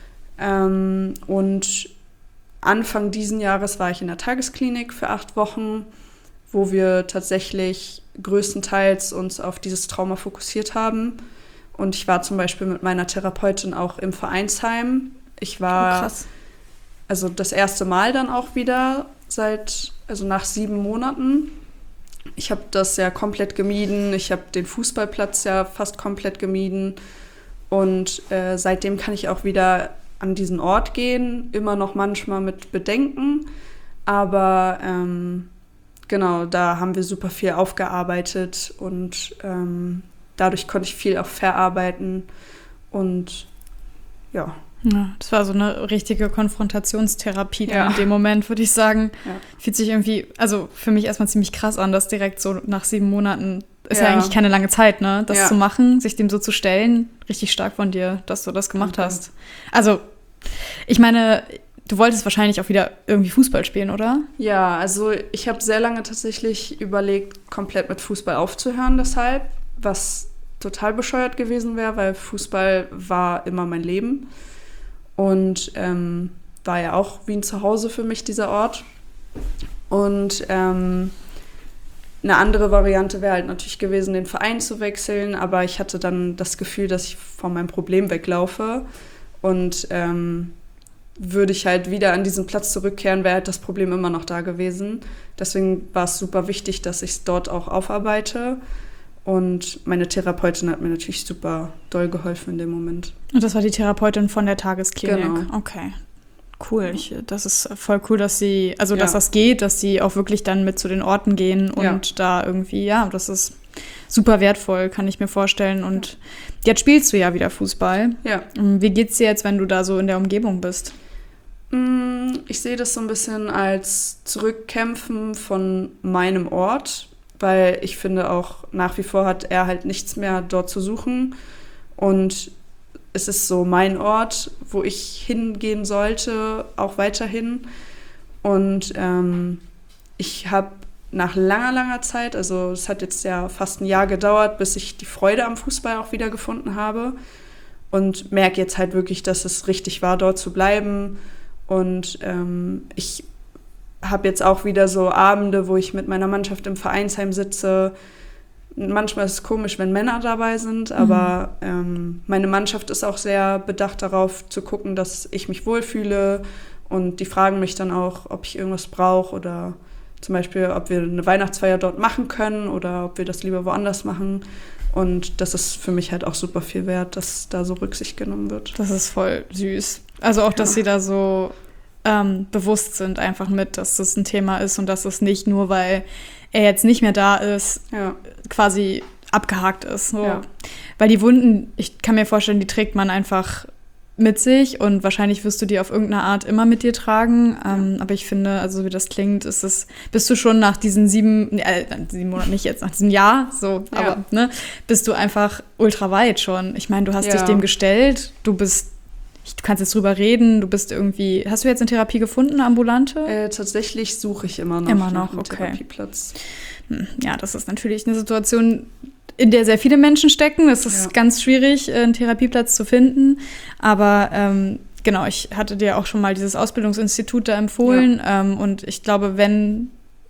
Ähm, und Anfang diesen Jahres war ich in der Tagesklinik für acht Wochen, wo wir tatsächlich größtenteils uns auf dieses Trauma fokussiert haben. Und ich war zum Beispiel mit meiner Therapeutin auch im Vereinsheim. Ich war oh, krass. also das erste Mal dann auch wieder seit, also nach sieben Monaten. Ich habe das ja komplett gemieden. Ich habe den Fußballplatz ja fast komplett gemieden. Und äh, seitdem kann ich auch wieder an diesen Ort gehen. Immer noch manchmal mit Bedenken. Aber ähm, genau, da haben wir super viel aufgearbeitet. Und ähm, dadurch konnte ich viel auch verarbeiten. Und ja. Ja, das war so eine richtige Konfrontationstherapie dann ja. in dem Moment, würde ich sagen. Ja. Fühlt sich irgendwie, also für mich erstmal ziemlich krass an, dass direkt so nach sieben Monaten, ist ja, ja eigentlich keine lange Zeit, ne? Das ja. zu machen, sich dem so zu stellen, richtig stark von dir, dass du das gemacht okay. hast. Also, ich meine, du wolltest wahrscheinlich auch wieder irgendwie Fußball spielen, oder? Ja, also ich habe sehr lange tatsächlich überlegt, komplett mit Fußball aufzuhören deshalb, was total bescheuert gewesen wäre, weil Fußball war immer mein Leben. Und ähm, war ja auch wie ein Zuhause für mich, dieser Ort. Und ähm, eine andere Variante wäre halt natürlich gewesen, den Verein zu wechseln. Aber ich hatte dann das Gefühl, dass ich von meinem Problem weglaufe. Und ähm, würde ich halt wieder an diesen Platz zurückkehren, wäre halt das Problem immer noch da gewesen. Deswegen war es super wichtig, dass ich es dort auch aufarbeite. Und meine Therapeutin hat mir natürlich super doll geholfen in dem Moment. Und das war die Therapeutin von der Tagesklinik? Genau. Okay, cool. Ich, das ist voll cool, dass sie, also dass ja. das geht, dass sie auch wirklich dann mit zu den Orten gehen und ja. da irgendwie, ja, das ist super wertvoll, kann ich mir vorstellen. Und jetzt spielst du ja wieder Fußball. Ja. Wie geht's dir jetzt, wenn du da so in der Umgebung bist? Ich sehe das so ein bisschen als Zurückkämpfen von meinem Ort, weil ich finde auch nach wie vor hat er halt nichts mehr dort zu suchen und es ist so mein Ort, wo ich hingehen sollte, auch weiterhin. Und ähm, ich habe nach langer, langer Zeit, also es hat jetzt ja fast ein Jahr gedauert, bis ich die Freude am Fußball auch wieder gefunden habe und merke jetzt halt wirklich, dass es richtig war, dort zu bleiben. Und ähm, ich habe jetzt auch wieder so Abende, wo ich mit meiner Mannschaft im Vereinsheim sitze. Manchmal ist es komisch, wenn Männer dabei sind, aber mhm. ähm, meine Mannschaft ist auch sehr bedacht darauf, zu gucken, dass ich mich wohlfühle. Und die fragen mich dann auch, ob ich irgendwas brauche oder zum Beispiel, ob wir eine Weihnachtsfeier dort machen können oder ob wir das lieber woanders machen. Und das ist für mich halt auch super viel wert, dass da so Rücksicht genommen wird. Das ist voll süß. Also auch, dass ja. sie da so ähm, bewusst sind einfach mit, dass das ein Thema ist und dass es nicht nur, weil er jetzt nicht mehr da ist, ja. quasi abgehakt ist. So. Ja. Weil die Wunden, ich kann mir vorstellen, die trägt man einfach mit sich und wahrscheinlich wirst du die auf irgendeine Art immer mit dir tragen. Ja. Ähm, aber ich finde, also wie das klingt, ist es, bist du schon nach diesen sieben, äh, sieben Monaten nicht jetzt, nach diesem Jahr, so, ja. aber ne, bist du einfach ultra weit schon. Ich meine, du hast ja. dich dem gestellt, du bist, du kannst jetzt drüber reden, du bist irgendwie, hast du jetzt eine Therapie gefunden, eine ambulante? Äh, tatsächlich suche ich immer noch, immer noch einen okay. Therapieplatz. Ja, das ist natürlich eine Situation, in der sehr viele Menschen stecken. Es ist ja. ganz schwierig, einen Therapieplatz zu finden. Aber ähm, genau, ich hatte dir auch schon mal dieses Ausbildungsinstitut da empfohlen. Ja. Ähm, und ich glaube, wenn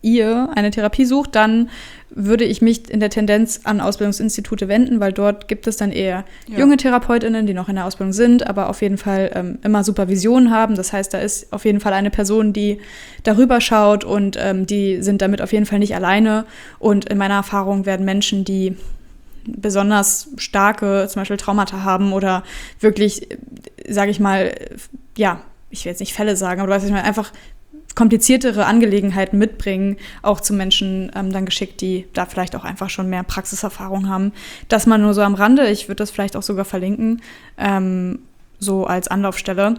ihr eine Therapie sucht, dann würde ich mich in der Tendenz an Ausbildungsinstitute wenden, weil dort gibt es dann eher ja. junge TherapeutInnen, die noch in der Ausbildung sind, aber auf jeden Fall ähm, immer Supervision haben. Das heißt, da ist auf jeden Fall eine Person, die darüber schaut und ähm, die sind damit auf jeden Fall nicht alleine. Und in meiner Erfahrung werden Menschen, die besonders starke, zum Beispiel Traumata haben oder wirklich, sage ich mal, ja, ich will jetzt nicht Fälle sagen, aber du weißt, ich meine, einfach kompliziertere Angelegenheiten mitbringen, auch zu Menschen ähm, dann geschickt, die da vielleicht auch einfach schon mehr Praxiserfahrung haben. Das mal nur so am Rande, ich würde das vielleicht auch sogar verlinken, ähm, so als Anlaufstelle.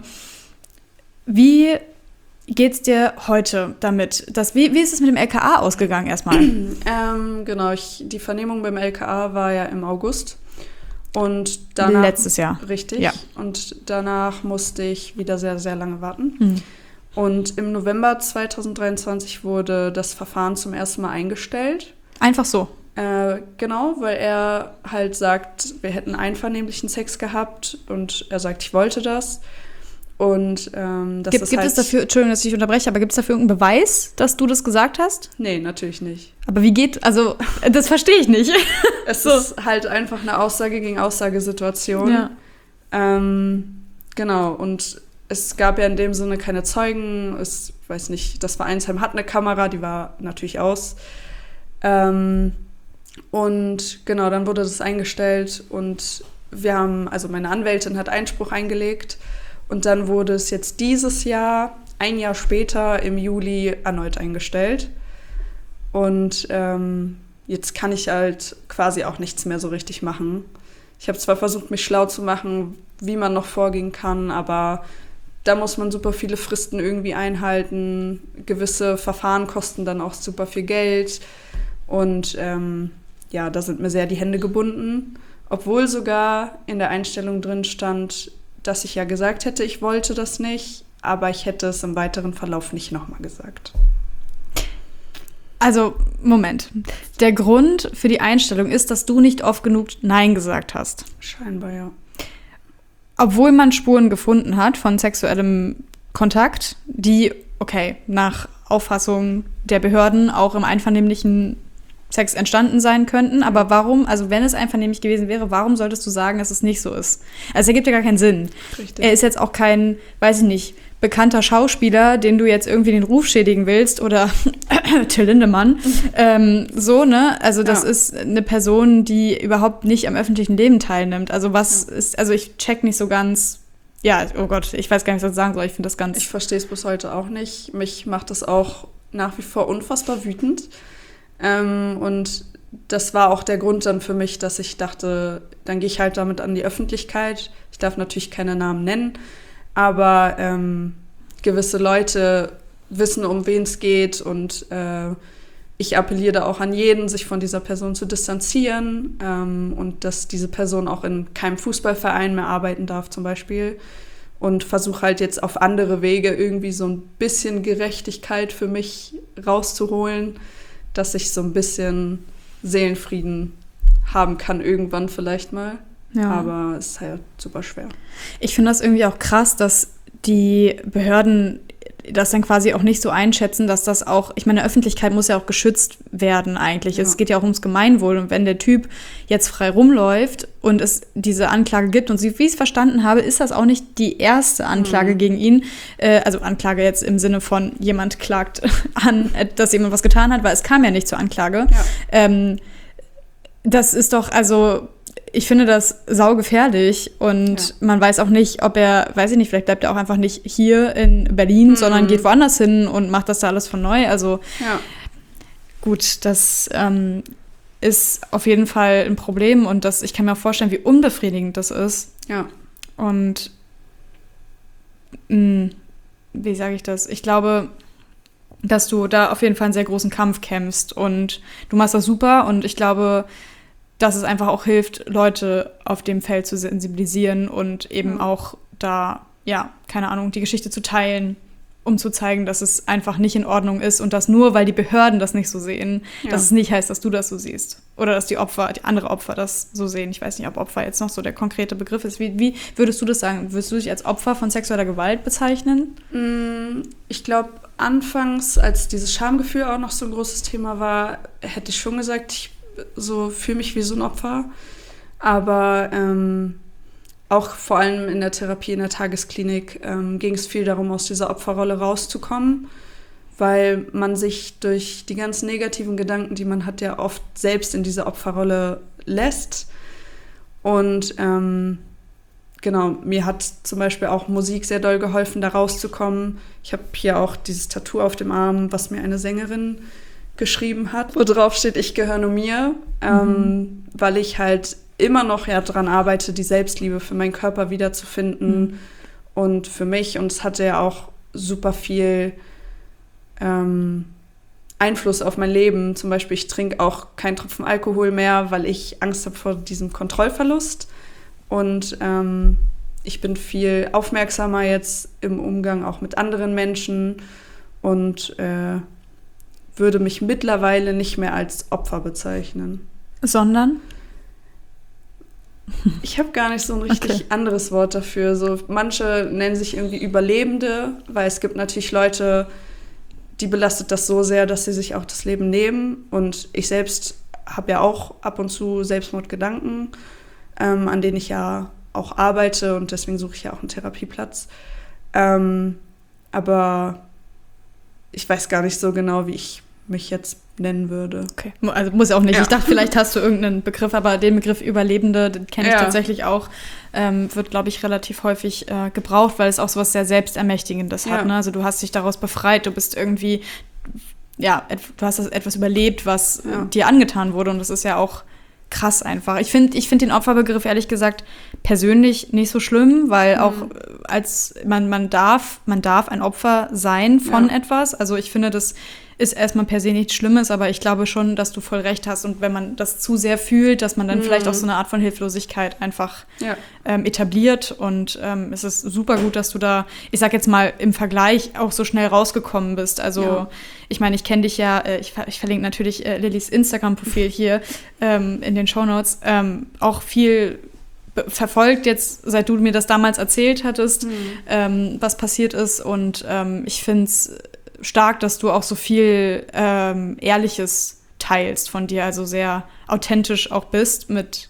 Wie geht's dir heute damit? Das, wie, wie ist es mit dem L K A ausgegangen erstmal? ähm, genau, ich, die Vernehmung beim L K A war ja im August. Und danach, letztes Jahr. Richtig. Ja. Und danach musste ich wieder sehr, sehr lange warten. Mhm. Und im November zweitausenddreiundzwanzig wurde das Verfahren zum ersten Mal eingestellt. Einfach so? Äh, genau, weil er halt sagt, wir hätten einvernehmlichen Sex gehabt und er sagt, ich wollte das. Und ähm, das gibt, ist gibt halt es dafür, Entschuldigung, dass ich unterbreche, aber gibt es dafür irgendeinen Beweis, dass du das gesagt hast? Nee, natürlich nicht. Aber wie geht, also das verstehe ich nicht. Es so. ist halt einfach eine Aussage gegen Aussagesituation. Ja. Ähm, genau, und es gab ja in dem Sinne keine Zeugen. Es, ich weiß nicht, das Vereinsheim hat eine Kamera, die war natürlich aus. Ähm, und genau, dann wurde das eingestellt und wir haben, also meine Anwältin hat Einspruch eingelegt und dann wurde es jetzt dieses Jahr, ein Jahr später, im Juli erneut eingestellt. Und ähm, jetzt kann ich halt quasi auch nichts mehr so richtig machen. Ich habe zwar versucht, mich schlau zu machen, wie man noch vorgehen kann, aber da muss man super viele Fristen irgendwie einhalten. Gewisse Verfahren kosten dann auch super viel Geld. Und ähm, ja, da sind mir sehr die Hände gebunden. Obwohl sogar in der Einstellung drin stand, dass ich ja gesagt hätte, ich wollte das nicht, aber ich hätte es im weiteren Verlauf nicht nochmal gesagt. Also, Moment. Der Grund für die Einstellung ist, dass du nicht oft genug Nein gesagt hast. Scheinbar, ja. Obwohl man Spuren gefunden hat von sexuellem Kontakt, die, okay, nach Auffassung der Behörden auch im einvernehmlichen Sex entstanden sein könnten. Aber warum, also wenn es einvernehmlich gewesen wäre, warum solltest du sagen, dass es nicht so ist? Also es ergibt ja gar keinen Sinn. Richtig. Er ist jetzt auch kein, weiß ich nicht, bekannter Schauspieler, den du jetzt irgendwie den Ruf schädigen willst oder Till Lindemann. ähm, so, ne? Also das ja. ist eine Person, die überhaupt nicht am öffentlichen Leben teilnimmt. Also was ja. ist, also ich check nicht so ganz, ja, oh Gott, ich weiß gar nicht, was ich sagen soll. Ich finde das ganz... Ich verstehe es bis heute auch nicht. Mich macht das auch nach wie vor unfassbar wütend. Ähm, und das war auch der Grund dann für mich, dass ich dachte, dann gehe ich halt damit an die Öffentlichkeit. Ich darf natürlich keine Namen nennen, aber ähm, gewisse Leute wissen, um wen es geht und äh, ich appelliere da auch an jeden, sich von dieser Person zu distanzieren ähm, und dass diese Person auch in keinem Fußballverein mehr arbeiten darf zum Beispiel und versuche halt jetzt auf andere Wege irgendwie so ein bisschen Gerechtigkeit für mich rauszuholen, dass ich so ein bisschen Seelenfrieden haben kann irgendwann vielleicht mal. Ja. Aber es ist halt super schwer. Ich finde das irgendwie auch krass, dass die Behörden das dann quasi auch nicht so einschätzen, dass das auch, ich meine, Öffentlichkeit muss ja auch geschützt werden eigentlich. Ja. Es geht ja auch ums Gemeinwohl. Und wenn der Typ jetzt frei rumläuft und es diese Anklage gibt, und wie ich es verstanden habe, ist das auch nicht die erste Anklage mhm. gegen ihn. Äh, also Anklage jetzt im Sinne von, jemand klagt an, dass jemand was getan hat, weil es kam ja nicht zur Anklage. Ja. Ähm, das ist doch, also... Ich finde das saugefährlich und ja. man weiß auch nicht, ob er, weiß ich nicht, vielleicht bleibt er auch einfach nicht hier in Berlin, mhm. sondern geht woanders hin und macht das da alles von neu. Also ja. gut, das ähm, ist auf jeden Fall ein Problem und das, ich kann mir auch vorstellen, wie unbefriedigend das ist. Ja. Und mh, wie sage ich das? Ich glaube, dass du da auf jeden Fall einen sehr großen Kampf kämpfst und du machst das super und ich glaube, dass es einfach auch hilft, Leute auf dem Feld zu sensibilisieren und eben ja. auch da, ja, keine Ahnung, die Geschichte zu teilen um zu zeigen, dass es einfach nicht in Ordnung ist und dass nur, weil die Behörden das nicht so sehen, ja. dass es nicht heißt, dass du das so siehst. Oder dass die Opfer, die andere Opfer das so sehen. Ich weiß nicht, ob Opfer jetzt noch so der konkrete Begriff ist. Wie, wie würdest du das sagen? Würdest du dich als Opfer von sexueller Gewalt bezeichnen? Ich glaube, anfangs, als dieses Schamgefühl auch noch so ein großes Thema war, hätte ich schon gesagt, ich so fühle mich wie so ein Opfer. Aber ähm, auch vor allem in der Therapie, in der Tagesklinik ähm, ging es viel darum, aus dieser Opferrolle rauszukommen, weil man sich durch die ganzen negativen Gedanken, die man hat, ja oft selbst in diese Opferrolle lässt. Und ähm, genau, mir hat zum Beispiel auch Musik sehr doll geholfen, da rauszukommen. Ich habe hier auch dieses Tattoo auf dem Arm, was mir eine Sängerin geschrieben hat, wo drauf steht, ich gehöre nur mir, mhm. ähm, weil ich halt immer noch ja dran arbeite, die Selbstliebe für meinen Körper wiederzufinden mhm. und für mich. Und es hatte ja auch super viel ähm, Einfluss auf mein Leben. Zum Beispiel, ich trinke auch keinen Tropfen Alkohol mehr, weil ich Angst habe vor diesem Kontrollverlust. Und ähm, ich bin viel aufmerksamer jetzt im Umgang auch mit anderen Menschen und äh, würde mich mittlerweile nicht mehr als Opfer bezeichnen. Sondern? Ich habe gar nicht so ein richtig okay. anderes Wort dafür. So, manche nennen sich irgendwie Überlebende, weil es gibt natürlich Leute, die belastet das so sehr, dass sie sich auch das Leben nehmen. Und ich selbst habe ja auch ab und zu Selbstmordgedanken, ähm, an denen ich ja auch arbeite und deswegen suche ich ja auch einen Therapieplatz. Ähm, aber ich weiß gar nicht so genau, wie ich mich jetzt nennen würde. Okay, also muss auch nicht. Ja. Ich dachte, vielleicht hast du irgendeinen Begriff, aber den Begriff Überlebende, den kenne ich ja. tatsächlich auch, ähm, wird, glaube ich, relativ häufig äh, gebraucht, weil es auch sowas sehr Selbstermächtigendes hat. Ja. Ne? Also du hast dich daraus befreit, du bist irgendwie, ja, du hast das etwas überlebt, was ja. dir angetan wurde und das ist ja auch krass einfach. Ich finde ich find den Opferbegriff ehrlich gesagt persönlich nicht so schlimm, weil mhm. auch als man, man darf, man darf ein Opfer sein von ja. etwas. Also ich finde, das ist erstmal per se nichts Schlimmes, aber ich glaube schon, dass du voll recht hast und wenn man das zu sehr fühlt, dass man dann mhm. vielleicht auch so eine Art von Hilflosigkeit einfach ja. ähm, etabliert und ähm, es ist super gut, dass du da, ich sag jetzt mal, im Vergleich auch so schnell rausgekommen bist. Also ja. ich meine, ich kenne dich ja, äh, ich, ich verlinke natürlich äh, Lillys Instagram-Profil hier ähm, in den Shownotes, ähm, auch viel verfolgt jetzt, seit du mir das damals erzählt hattest, mhm. ähm, was passiert ist und ähm, ich finde es stark, dass du auch so viel ähm, Ehrliches teilst von dir, also sehr authentisch auch bist mit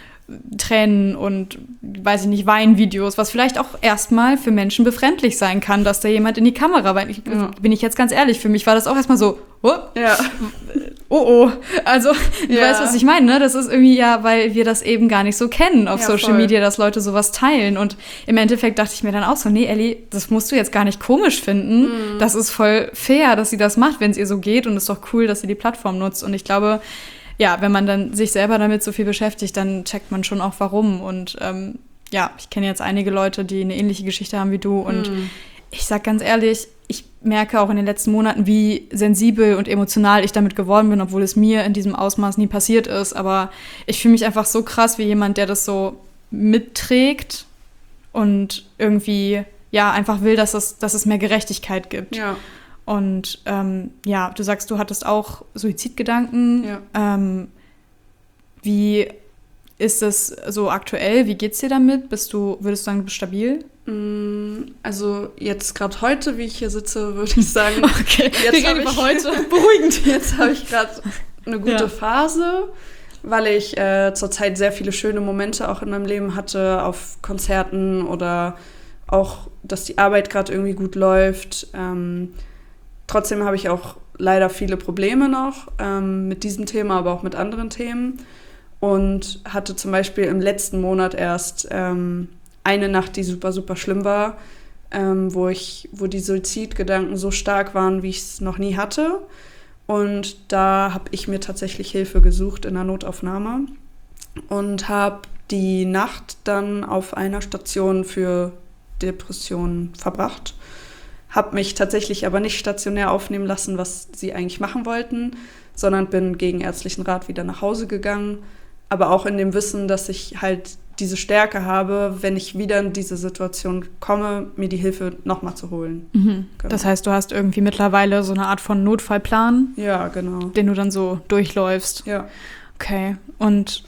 Tränen und, weiß ich nicht, Weinvideos, was vielleicht auch erstmal für Menschen befremdlich sein kann, dass da jemand in die Kamera weint. Ich, ja. Bin ich jetzt ganz ehrlich, für mich war das auch erstmal so, oh, ja. oh, oh. Also, du ja. weißt, was ich meine, ne? Das ist irgendwie ja, weil wir das eben gar nicht so kennen auf ja, Social voll. Media, dass Leute sowas teilen. Und im Endeffekt dachte ich mir dann auch so, nee, Ellie, das musst du jetzt gar nicht komisch finden. Mhm. Das ist voll fair, dass sie das macht, wenn es ihr so geht. Und es ist doch cool, dass sie die Plattform nutzt. Und ich glaube, ja, wenn man dann sich selber damit so viel beschäftigt, dann checkt man schon auch, warum. Und ähm, ja, ich kenne jetzt einige Leute, die eine ähnliche Geschichte haben wie du. Und mhm. ich sag ganz ehrlich, ich merke auch in den letzten Monaten, wie sensibel und emotional ich damit geworden bin, obwohl es mir in diesem Ausmaß nie passiert ist. Aber ich fühle mich einfach so krass wie jemand, der das so mitträgt und irgendwie ja einfach will, dass es, dass es mehr Gerechtigkeit gibt. Ja. Und ähm, ja, du sagst, du hattest auch Suizidgedanken. Ja. Ähm, wie ist es so aktuell? Wie geht's dir damit? Bist du, würdest du sagen, du bist stabil? Also jetzt gerade heute, wie ich hier sitze, würde ich sagen, okay, jetzt habe ich heute beruhigend. Jetzt habe ich gerade eine gute ja. Phase, weil ich äh, zurzeit sehr viele schöne Momente auch in meinem Leben hatte, auf Konzerten oder auch, dass die Arbeit gerade irgendwie gut läuft. Ähm, trotzdem habe ich auch leider viele Probleme noch ähm, mit diesem Thema, aber auch mit anderen Themen und hatte zum Beispiel im letzten Monat erst ähm, eine Nacht, die super, super schlimm war, ähm, wo ich, wo die Suizidgedanken so stark waren, wie ich es noch nie hatte. Und da habe ich mir tatsächlich Hilfe gesucht in der Notaufnahme und habe die Nacht dann auf einer Station für Depressionen verbracht. Habe mich tatsächlich aber nicht stationär aufnehmen lassen, was sie eigentlich machen wollten, sondern bin gegen ärztlichen Rat wieder nach Hause gegangen. Aber auch in dem Wissen, dass ich halt diese Stärke habe, wenn ich wieder in diese Situation komme, mir die Hilfe nochmal zu holen. Mhm. Genau. Das heißt, du hast irgendwie mittlerweile so eine Art von Notfallplan, ja, genau, den du dann so durchläufst. Ja. Okay. Und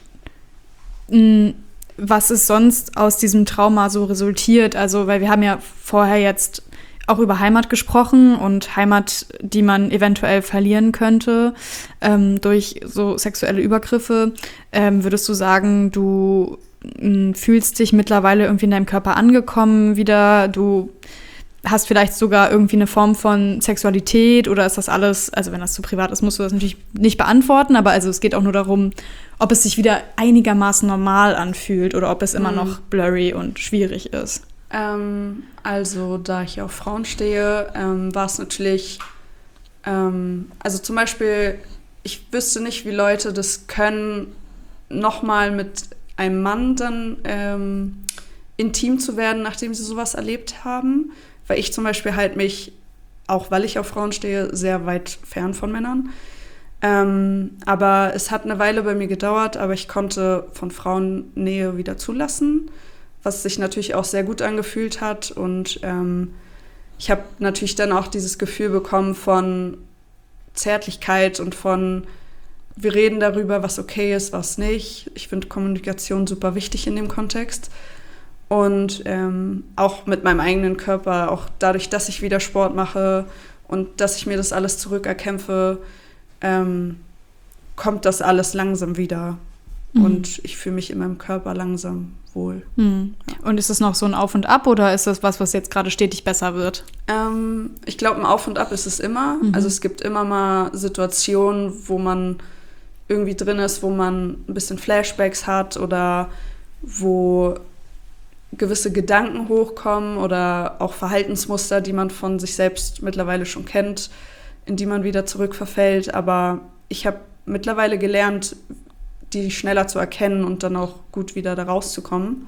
mh, was ist sonst aus diesem Trauma so resultiert? Also, weil wir haben ja vorher jetzt auch über Heimat gesprochen und Heimat, die man eventuell verlieren könnte ähm, durch so sexuelle Übergriffe. Ähm, würdest du sagen, du mh, fühlst dich mittlerweile irgendwie in deinem Körper angekommen wieder? Du hast vielleicht sogar irgendwie eine Form von Sexualität oder ist das alles, also wenn das zu privat ist, musst du das natürlich nicht beantworten, aber also es geht auch nur darum, ob es sich wieder einigermaßen normal anfühlt oder ob es immer mhm. noch blurry und schwierig ist. Ähm, also, da ich auf Frauen stehe, ähm, war es natürlich, ähm, also zum Beispiel, ich wüsste nicht, wie Leute das können, nochmal mit einem Mann dann ähm, intim zu werden, nachdem sie sowas erlebt haben, weil ich zum Beispiel halt mich, auch weil ich auf Frauen stehe, sehr weit fern von Männern. Ähm, aber es hat eine Weile bei mir gedauert, aber ich konnte von Frauen Nähe wieder zulassen, was sich natürlich auch sehr gut angefühlt hat. Und ähm, ich habe natürlich dann auch dieses Gefühl bekommen von Zärtlichkeit und von, wir reden darüber, was okay ist, was nicht. Ich finde Kommunikation super wichtig in dem Kontext. Und ähm, auch mit meinem eigenen Körper, auch dadurch, dass ich wieder Sport mache und dass ich mir das alles zurückerkämpfe, ähm, kommt das alles langsam wieder. Mhm. Und ich fühle mich in meinem Körper langsam wohl. Mhm. Und ist es noch so ein Auf und Ab oder ist das was, was jetzt gerade stetig besser wird? Ähm, ich glaube, ein Auf und Ab ist es immer. Mhm. Also es gibt immer mal Situationen, wo man irgendwie drin ist, wo man ein bisschen Flashbacks hat oder wo gewisse Gedanken hochkommen oder auch Verhaltensmuster, die man von sich selbst mittlerweile schon kennt, in die man wieder zurückverfällt. Aber ich habe mittlerweile gelernt, die schneller zu erkennen und dann auch gut wieder da rauszukommen.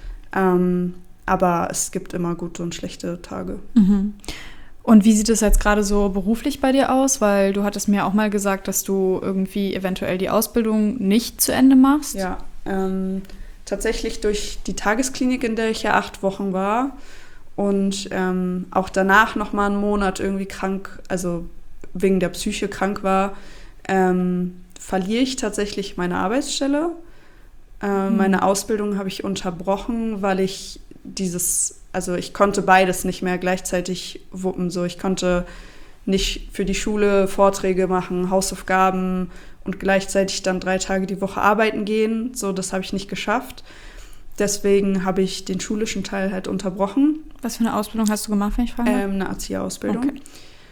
Ähm, aber es gibt immer gute und schlechte Tage. Mhm. Und wie sieht es jetzt gerade so beruflich bei dir aus? Weil du hattest mir auch mal gesagt, dass du irgendwie eventuell die Ausbildung nicht zu Ende machst. Ja, ähm, tatsächlich durch die Tagesklinik, in der ich ja acht Wochen war und ähm, auch danach noch mal einen Monat irgendwie krank, also wegen der Psyche krank war, ähm, verliere ich tatsächlich meine Arbeitsstelle. Äh, mhm. Meine Ausbildung habe ich unterbrochen, weil ich dieses, also ich konnte beides nicht mehr gleichzeitig wuppen. So, ich konnte nicht für die Schule Vorträge machen, Hausaufgaben und gleichzeitig dann drei Tage die Woche arbeiten gehen. So, das habe ich nicht geschafft. Deswegen habe ich den schulischen Teil halt unterbrochen. Was für eine Ausbildung hast du gemacht, wenn ich frage? Ähm, eine Erzieher-Ausbildung. Okay.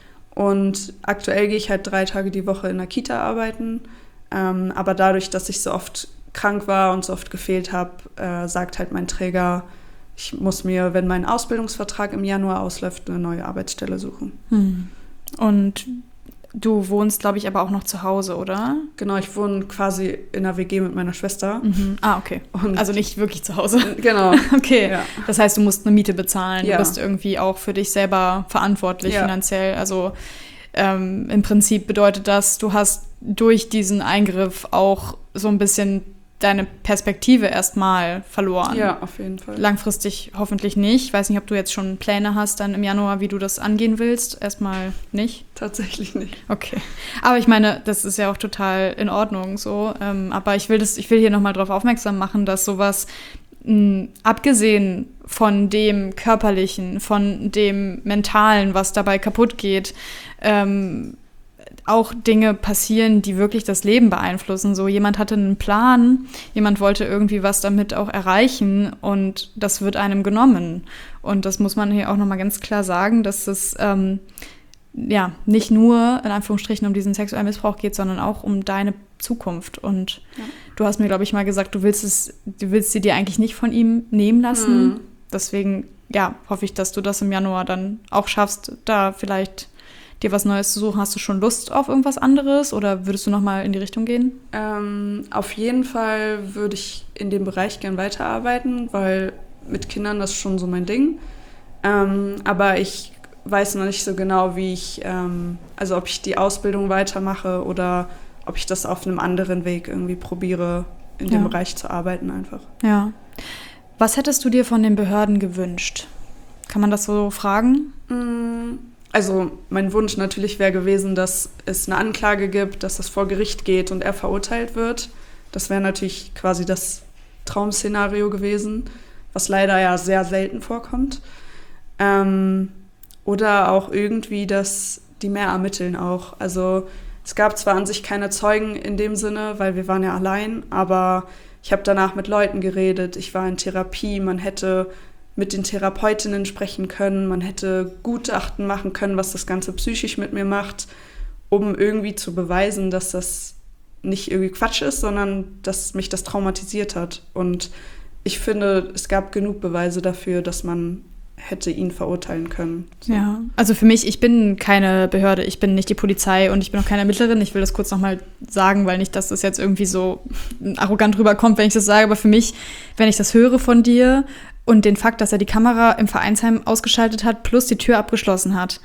Und aktuell gehe ich halt drei Tage die Woche in der Kita arbeiten. Ähm, aber dadurch, dass ich so oft krank war und so oft gefehlt habe, äh, sagt halt mein Träger, ich muss mir, wenn mein Ausbildungsvertrag im Januar ausläuft, eine neue Arbeitsstelle suchen. Hm. Und du wohnst, glaube ich, aber auch noch zu Hause, oder? Genau, ich wohne quasi in einer W G mit meiner Schwester. Mhm. Ah, okay. Und also nicht wirklich zu Hause. Genau. Okay. Ja. Das heißt, du musst eine Miete bezahlen. Ja. Du bist irgendwie auch für dich selber verantwortlich ja. finanziell. Also ähm, im Prinzip bedeutet das, du hast durch diesen Eingriff auch so ein bisschen deine Perspektive erstmal verloren. Ja, auf jeden Fall. Langfristig hoffentlich nicht. Ich weiß nicht, ob du jetzt schon Pläne hast dann im Januar, wie du das angehen willst. Erstmal nicht? Tatsächlich nicht. Okay. Aber ich meine, das ist ja auch total in Ordnung so. Ähm, aber ich will das, ich will hier nochmal darauf aufmerksam machen, dass sowas, mh, abgesehen von dem Körperlichen, von dem Mentalen, was dabei kaputt geht, ähm, auch Dinge passieren, die wirklich das Leben beeinflussen. So, jemand hatte einen Plan, jemand wollte irgendwie was damit auch erreichen und das wird einem genommen. Und das muss man hier auch nochmal ganz klar sagen, dass es ähm, ja nicht nur in Anführungsstrichen um diesen sexuellen Missbrauch geht, sondern auch um deine Zukunft. Und ja. du hast mir, glaube ich, mal gesagt, du willst es, du willst sie dir eigentlich nicht von ihm nehmen lassen. Mhm. Deswegen, ja, hoffe ich, dass du das im Januar dann auch schaffst, da vielleicht dir was Neues zu suchen. Hast du schon Lust auf irgendwas anderes oder würdest du nochmal in die Richtung gehen? Ähm, auf jeden Fall würde ich in dem Bereich gern weiterarbeiten, weil mit Kindern das ist schon so mein Ding. Ähm, aber ich weiß noch nicht so genau, wie ich, ähm, also ob ich die Ausbildung weitermache oder ob ich das auf einem anderen Weg irgendwie probiere, in dem ja. Bereich zu arbeiten einfach. Ja. Was hättest du dir von den Behörden gewünscht? Kann man das so fragen? Also mein Wunsch natürlich wäre gewesen, dass es eine Anklage gibt, dass das vor Gericht geht und er verurteilt wird. Das wäre natürlich quasi das Traum-Szenario gewesen, was leider ja sehr selten vorkommt. Ähm, oder auch irgendwie, dass die mehr ermitteln auch. Also es gab zwar an sich keine Zeugen in dem Sinne, weil wir waren ja allein, aber ich habe danach mit Leuten geredet, ich war in Therapie, man hätte mit den Therapeutinnen sprechen können, man hätte Gutachten machen können, was das Ganze psychisch mit mir macht, um irgendwie zu beweisen, dass das nicht irgendwie Quatsch ist, sondern dass mich das traumatisiert hat. Und ich finde, es gab genug Beweise dafür, dass man hätte ihn verurteilen können. So. Ja, also für mich, ich bin keine Behörde, ich bin nicht die Polizei und ich bin auch keine Ermittlerin. Ich will das kurz nochmal sagen, weil nicht, dass das jetzt irgendwie so arrogant rüberkommt, wenn ich das sage. Aber für mich, wenn ich das höre von dir und den Fakt, dass er die Kamera im Vereinsheim ausgeschaltet hat, plus die Tür abgeschlossen hat,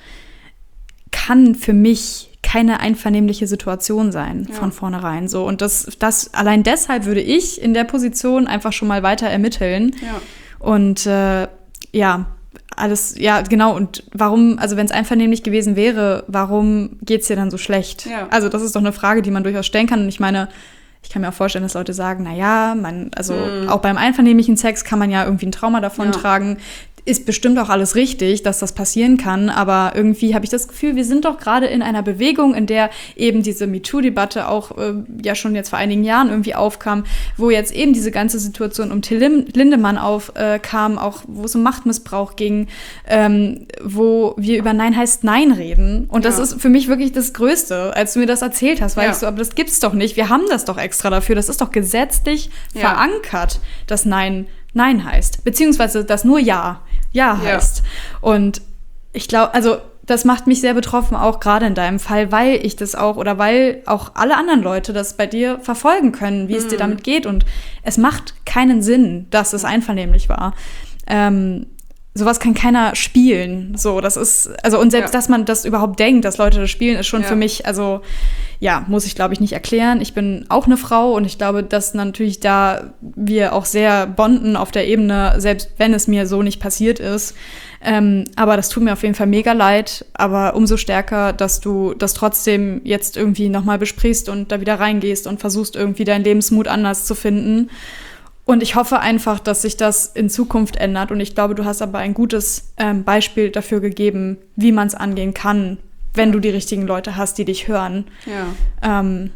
kann für mich keine einvernehmliche Situation sein, ja. von vornherein. So. Und das, das allein deshalb würde ich in der Position einfach schon mal weiter ermitteln. Ja. Und äh, ja, alles, ja, genau. Und warum, also wenn es einvernehmlich gewesen wäre, warum geht es dir dann so schlecht? Ja. Also das ist doch eine Frage, die man durchaus stellen kann. Und ich meine, ich kann mir auch vorstellen, dass Leute sagen, naja, man, also mhm. auch beim einvernehmlichen Sex kann man ja irgendwie ein Trauma davon ja. tragen. Ist bestimmt auch alles richtig, dass das passieren kann, aber irgendwie habe ich das Gefühl, wir sind doch gerade in einer Bewegung, in der eben diese MeToo-Debatte auch äh, ja schon jetzt vor einigen Jahren irgendwie aufkam, wo jetzt eben diese ganze Situation um Till Lindemann aufkam, äh, auch wo es um Machtmissbrauch ging, ähm, wo wir über Nein heißt Nein reden. Und das ja. ist für mich wirklich das Größte, als du mir das erzählt hast, weil ja. ich so, aber das gibt's doch nicht. Wir haben das doch extra dafür. Das ist doch gesetzlich ja. verankert, dass Nein Nein heißt, beziehungsweise dass nur Ja Ja heißt. Ja. Und ich glaube, also das macht mich sehr betroffen, auch gerade in deinem Fall, weil ich das auch oder weil auch alle anderen Leute das bei dir verfolgen können, wie mm. es dir damit geht. Und es macht keinen Sinn, dass es einvernehmlich war. Ähm, sowas kann keiner spielen. So, das ist, also und selbst, ja. dass man das überhaupt denkt, dass Leute das spielen, ist schon ja. für mich, also ja, muss ich, glaube ich, nicht erklären. Ich bin auch eine Frau und ich glaube, dass natürlich da wir auch sehr bonden auf der Ebene, selbst wenn es mir so nicht passiert ist. Ähm, aber das tut mir auf jeden Fall mega leid. Aber umso stärker, dass du das trotzdem jetzt irgendwie nochmal besprichst und da wieder reingehst und versuchst irgendwie deinen Lebensmut anders zu finden. Und ich hoffe einfach, dass sich das in Zukunft ändert. Und ich glaube, du hast aber ein gutes ähm, Beispiel dafür gegeben, wie man es angehen kann, wenn du die richtigen Leute hast, die dich hören. Ja. Ähm,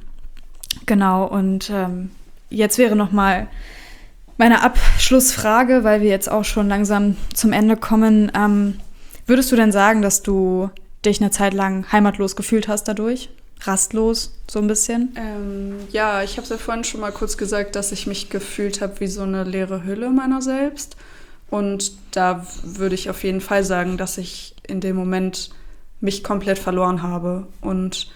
genau, und ähm, jetzt wäre noch mal meine Abschlussfrage, weil wir jetzt auch schon langsam zum Ende kommen. Ähm, würdest du denn sagen, dass du dich eine Zeit lang heimatlos gefühlt hast dadurch? Rastlos, so ein bisschen? Ähm, ja, ich habe es ja vorhin schon mal kurz gesagt, dass ich mich gefühlt habe wie so eine leere Hülle meiner selbst. Und da würde ich auf jeden Fall sagen, dass ich in dem Moment mich komplett verloren habe. Und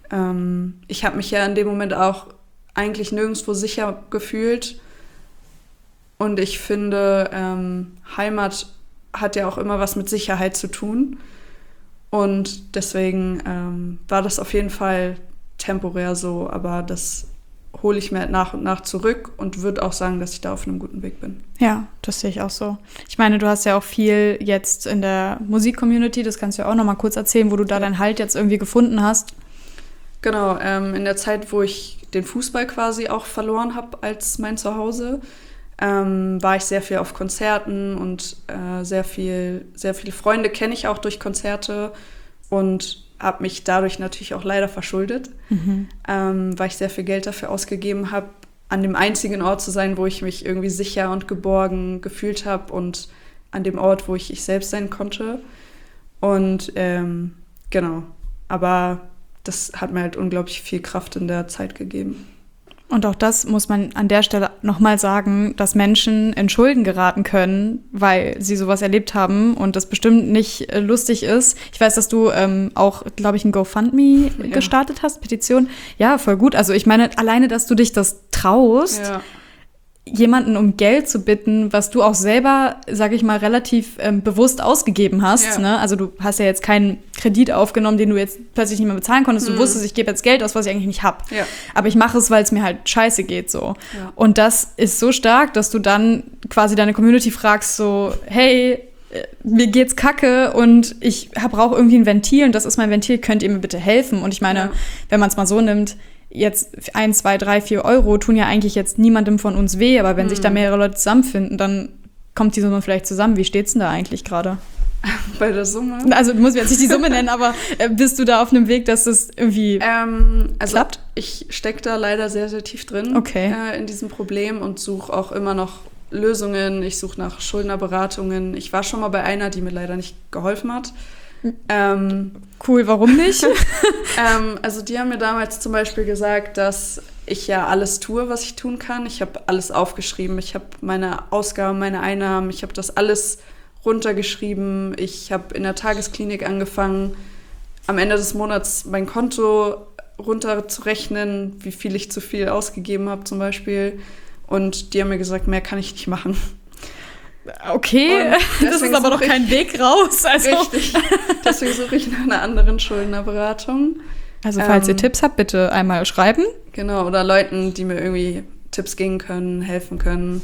ähm, ich habe mich ja in dem Moment auch eigentlich nirgendwo sicher gefühlt. Und ich finde, ähm, Heimat hat ja auch immer was mit Sicherheit zu tun. Und deswegen ähm, war das auf jeden Fall temporär so. Aber das hole ich mir nach und nach zurück und würde auch sagen, dass ich da auf einem guten Weg bin. Ja, das sehe ich auch so. Ich meine, du hast ja auch viel jetzt in der Musik-Community, das kannst du ja auch noch mal kurz erzählen, wo du da deinen Halt jetzt irgendwie gefunden hast. Genau, ähm, in der Zeit, wo ich den Fußball quasi auch verloren habe als mein Zuhause, ähm, war ich sehr viel auf Konzerten und äh, sehr viel, sehr viele Freunde kenne ich auch durch Konzerte und habe mich dadurch natürlich auch leider verschuldet, mhm. ähm, weil ich sehr viel Geld dafür ausgegeben habe, an dem einzigen Ort zu sein, wo ich mich irgendwie sicher und geborgen gefühlt habe und an dem Ort, wo ich ich selbst sein konnte. Und ähm, genau, aber das hat mir halt unglaublich viel Kraft in der Zeit gegeben. Und auch das muss man an der Stelle nochmal sagen, dass Menschen in Schulden geraten können, weil sie sowas erlebt haben und das bestimmt nicht äh, lustig ist. Ich weiß, dass du ähm, auch, glaube ich, ein GoFundMe ja. gestartet hast, Petition. Ja, voll gut. Also ich meine, alleine, dass du dich das traust, ja. jemanden um Geld zu bitten, was du auch selber, sag ich mal, relativ ähm, bewusst ausgegeben hast. Ja. Ne? Also du hast ja jetzt keinen Kredit aufgenommen, den du jetzt plötzlich nicht mehr bezahlen konntest. Mhm. Du wusstest, ich gebe jetzt Geld aus, was ich eigentlich nicht habe. Ja. Aber ich mache es, weil es mir halt scheiße geht so. Ja. Und das ist so stark, dass du dann quasi deine Community fragst so, hey, mir geht's kacke und ich brauche irgendwie ein Ventil und das ist mein Ventil, könnt ihr mir bitte helfen? Und ich meine, ja. wenn man es mal so nimmt, jetzt ein, zwei, drei, vier Euro tun ja eigentlich jetzt niemandem von uns weh, aber wenn mhm. sich da mehrere Leute zusammenfinden, dann kommt die Summe vielleicht zusammen. Wie steht's denn da eigentlich gerade? Bei der Summe? Also du musst mir jetzt nicht die Summe nennen, aber äh, bist du da auf einem Weg, dass das irgendwie ähm, also klappt? Ich stecke da leider sehr, sehr tief drin okay. äh, in diesem Problem und suche auch immer noch Lösungen. Ich suche nach Schuldnerberatungen. Ich war schon mal bei einer, die mir leider nicht geholfen hat. Ähm, cool, warum nicht? ähm, also die haben mir damals zum Beispiel gesagt, dass ich ja alles tue, was ich tun kann. Ich habe alles aufgeschrieben. Ich habe meine Ausgaben, meine Einnahmen. Ich habe das alles runtergeschrieben. Ich habe in der Tagesklinik angefangen, am Ende des Monats mein Konto runterzurechnen, wie viel ich zu viel ausgegeben habe zum Beispiel. Und die haben mir gesagt, mehr kann ich nicht machen. Okay, das ist aber noch kein Weg raus. Also. Richtig, deswegen suche ich nach einer anderen Schuldnerberatung. Also falls ähm, ihr Tipps habt, bitte einmal schreiben. Genau, oder Leuten, die mir irgendwie Tipps geben können, helfen können.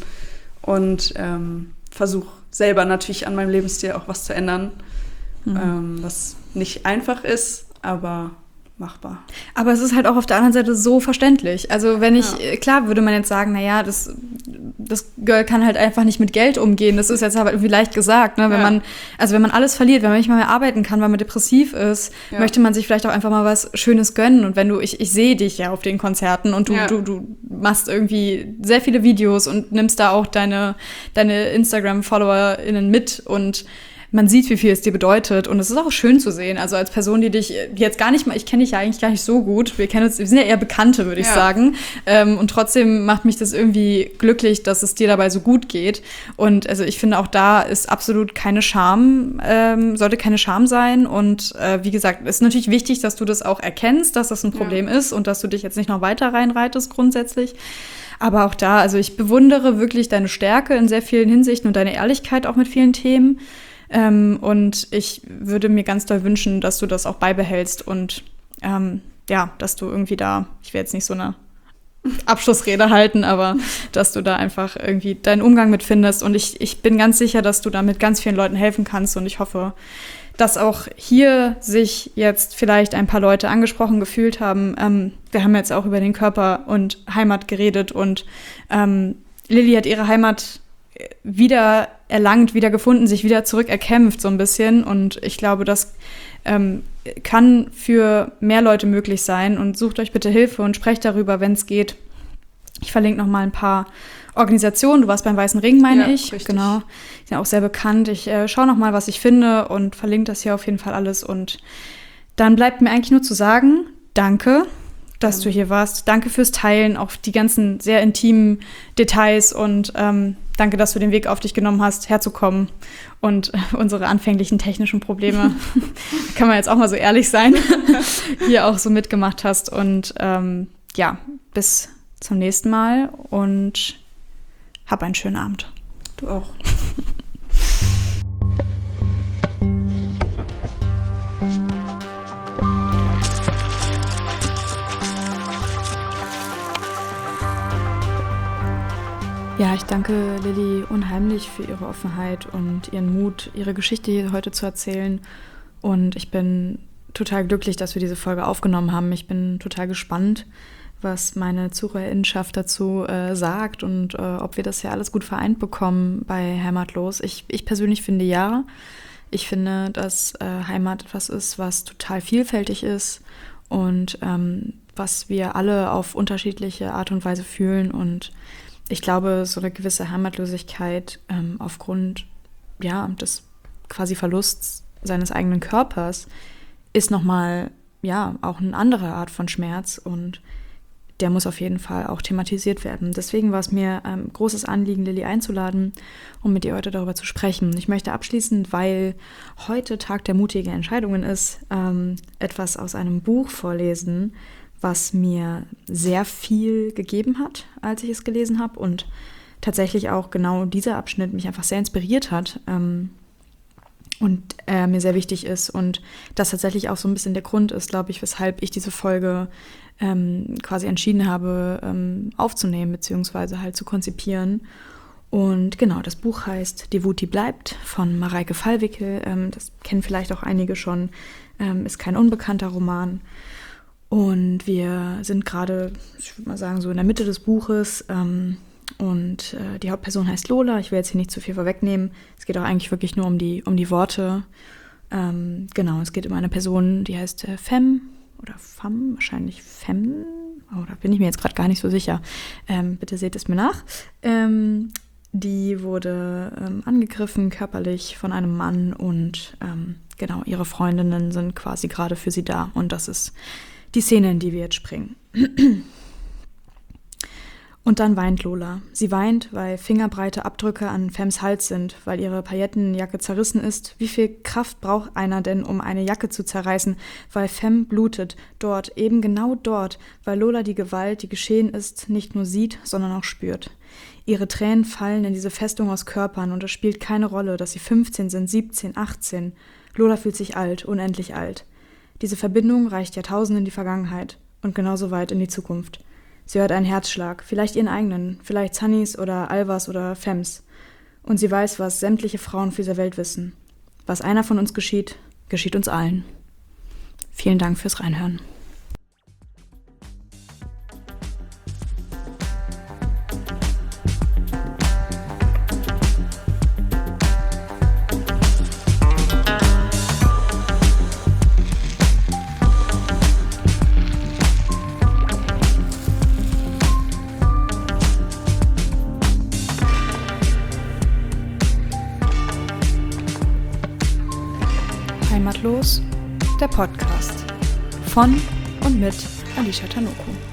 Und ähm, versuche selber natürlich an meinem Lebensstil auch was zu ändern, mhm. ähm, was nicht einfach ist, aber machbar. Aber es ist halt auch auf der anderen Seite so verständlich. Also wenn ich, ja. klar würde man jetzt sagen, naja, das, das Girl kann halt einfach nicht mit Geld umgehen. Das ist jetzt aber irgendwie leicht gesagt, ne? Wenn ja. man, also wenn man alles verliert, wenn man nicht mal mehr arbeiten kann, weil man depressiv ist, ja. möchte man sich vielleicht auch einfach mal was Schönes gönnen. Und wenn du, ich, ich sehe dich ja auf den Konzerten und du, ja. du, du machst irgendwie sehr viele Videos und nimmst da auch deine, deine Instagram-FollowerInnen mit und man sieht, wie viel es dir bedeutet und es ist auch schön zu sehen. Also als Person, die dich jetzt gar nicht mal, ich kenne dich ja eigentlich gar nicht so gut, wir kennen uns, wir sind ja eher Bekannte, würde ich ja. sagen. Ähm, und trotzdem macht mich das irgendwie glücklich, dass es dir dabei so gut geht. Und also ich finde auch da ist absolut keine Scham, ähm, sollte keine Scham sein. Und äh, wie gesagt, es ist natürlich wichtig, dass du das auch erkennst, dass das ein Problem ja. ist und dass du dich jetzt nicht noch weiter reinreitest grundsätzlich. Aber auch da, also ich bewundere wirklich deine Stärke in sehr vielen Hinsichten und deine Ehrlichkeit auch mit vielen Themen. Ähm, und ich würde mir ganz doll wünschen, dass du das auch beibehältst und ähm, ja, dass du irgendwie da, ich will jetzt nicht so eine Abschlussrede halten, aber dass du da einfach irgendwie deinen Umgang mit findest und ich, ich bin ganz sicher, dass du damit ganz vielen Leuten helfen kannst und ich hoffe, dass auch hier sich jetzt vielleicht ein paar Leute angesprochen gefühlt haben. Ähm, wir haben jetzt auch über den Körper und Heimat geredet und ähm, Lilly hat ihre Heimat wieder erlangt, wieder gefunden, sich wieder zurückerkämpft so ein bisschen und ich glaube, das ähm, kann für mehr Leute möglich sein und sucht euch bitte Hilfe und sprecht darüber, wenn es geht. Ich verlinke noch mal ein paar Organisationen. Du warst beim Weißen Ring, meine ja, ich. Richtig. Genau. Die sind auch sehr bekannt. Ich äh, schaue noch mal, was ich finde und verlinke das hier auf jeden Fall alles und dann bleibt mir eigentlich nur zu sagen, danke, dass ja. du hier warst. Danke fürs Teilen, auch die ganzen sehr intimen Details und ähm, danke, dass du den Weg auf dich genommen hast, herzukommen und äh, unsere anfänglichen technischen Probleme, kann man jetzt auch mal so ehrlich sein, hier auch so mitgemacht hast. Und ähm, ja, bis zum nächsten Mal und hab einen schönen Abend. Du auch. Ja, ich danke Lilly unheimlich für ihre Offenheit und ihren Mut, ihre Geschichte hier heute zu erzählen. Und ich bin total glücklich, dass wir diese Folge aufgenommen haben. Ich bin total gespannt, was meine Zuhörerinnenschaft dazu äh, sagt und äh, ob wir das ja alles gut vereint bekommen bei Heimatlos. Ich, ich persönlich finde ja. Ich finde, dass äh, Heimat etwas ist, was total vielfältig ist und ähm, was wir alle auf unterschiedliche Art und Weise fühlen. Und ich glaube, so eine gewisse Heimatlosigkeit ähm, aufgrund ja, des quasi Verlusts seines eigenen Körpers ist nochmal ja, auch eine andere Art von Schmerz und der muss auf jeden Fall auch thematisiert werden. Deswegen war es mir ein ähm, großes Anliegen, Lilly einzuladen, um mit ihr heute darüber zu sprechen. Ich möchte abschließend, weil heute Tag der mutigen Entscheidungen ist, ähm, etwas aus einem Buch vorlesen, was mir sehr viel gegeben hat, als ich es gelesen habe. Und tatsächlich auch genau dieser Abschnitt mich einfach sehr inspiriert hat ähm, und äh, mir sehr wichtig ist und das tatsächlich auch so ein bisschen der Grund ist, glaube ich, weshalb ich diese Folge ähm, quasi entschieden habe ähm, aufzunehmen beziehungsweise halt zu konzipieren. Und genau, das Buch heißt Devuti bleibt von Mareike Fallwickel. Ähm, das kennen vielleicht auch einige schon, ähm, ist kein unbekannter Roman. Und wir sind gerade, ich würde mal sagen, so in der Mitte des Buches. Ähm, und äh, die Hauptperson heißt Lola. Ich will jetzt hier nicht zu viel vorwegnehmen. Es geht auch eigentlich wirklich nur um die, um die Worte. Ähm, genau, es geht um eine Person, die heißt äh, Femme oder Femme, wahrscheinlich Femme. Oh, da bin ich mir jetzt gerade gar nicht so sicher. Ähm, bitte seht es mir nach. Ähm, die wurde ähm, angegriffen körperlich von einem Mann und ähm, genau, ihre Freundinnen sind quasi gerade für sie da. Und das ist die Szene, in die wir jetzt springen. Und dann weint Lola. Sie weint, weil fingerbreite Abdrücke an Femmes Hals sind, weil ihre Paillettenjacke zerrissen ist. Wie viel Kraft braucht einer denn, um eine Jacke zu zerreißen? Weil Femme blutet. Dort, eben genau dort, weil Lola die Gewalt, die geschehen ist, nicht nur sieht, sondern auch spürt. Ihre Tränen fallen in diese Festung aus Körpern und es spielt keine Rolle, dass sie fünfzehn sind, siebzehn, achtzehn. Lola fühlt sich alt, unendlich alt. Diese Verbindung reicht Jahrtausende in die Vergangenheit und genauso weit in die Zukunft. Sie hört einen Herzschlag, vielleicht ihren eigenen, vielleicht Sunnys oder Alvas oder Femmes. Und sie weiß, was sämtliche Frauen auf dieser Welt wissen. Was einer von uns geschieht, geschieht uns allen. Vielen Dank fürs Reinhören. Heimatlos, der Podcast von und mit Alicia Tanoco.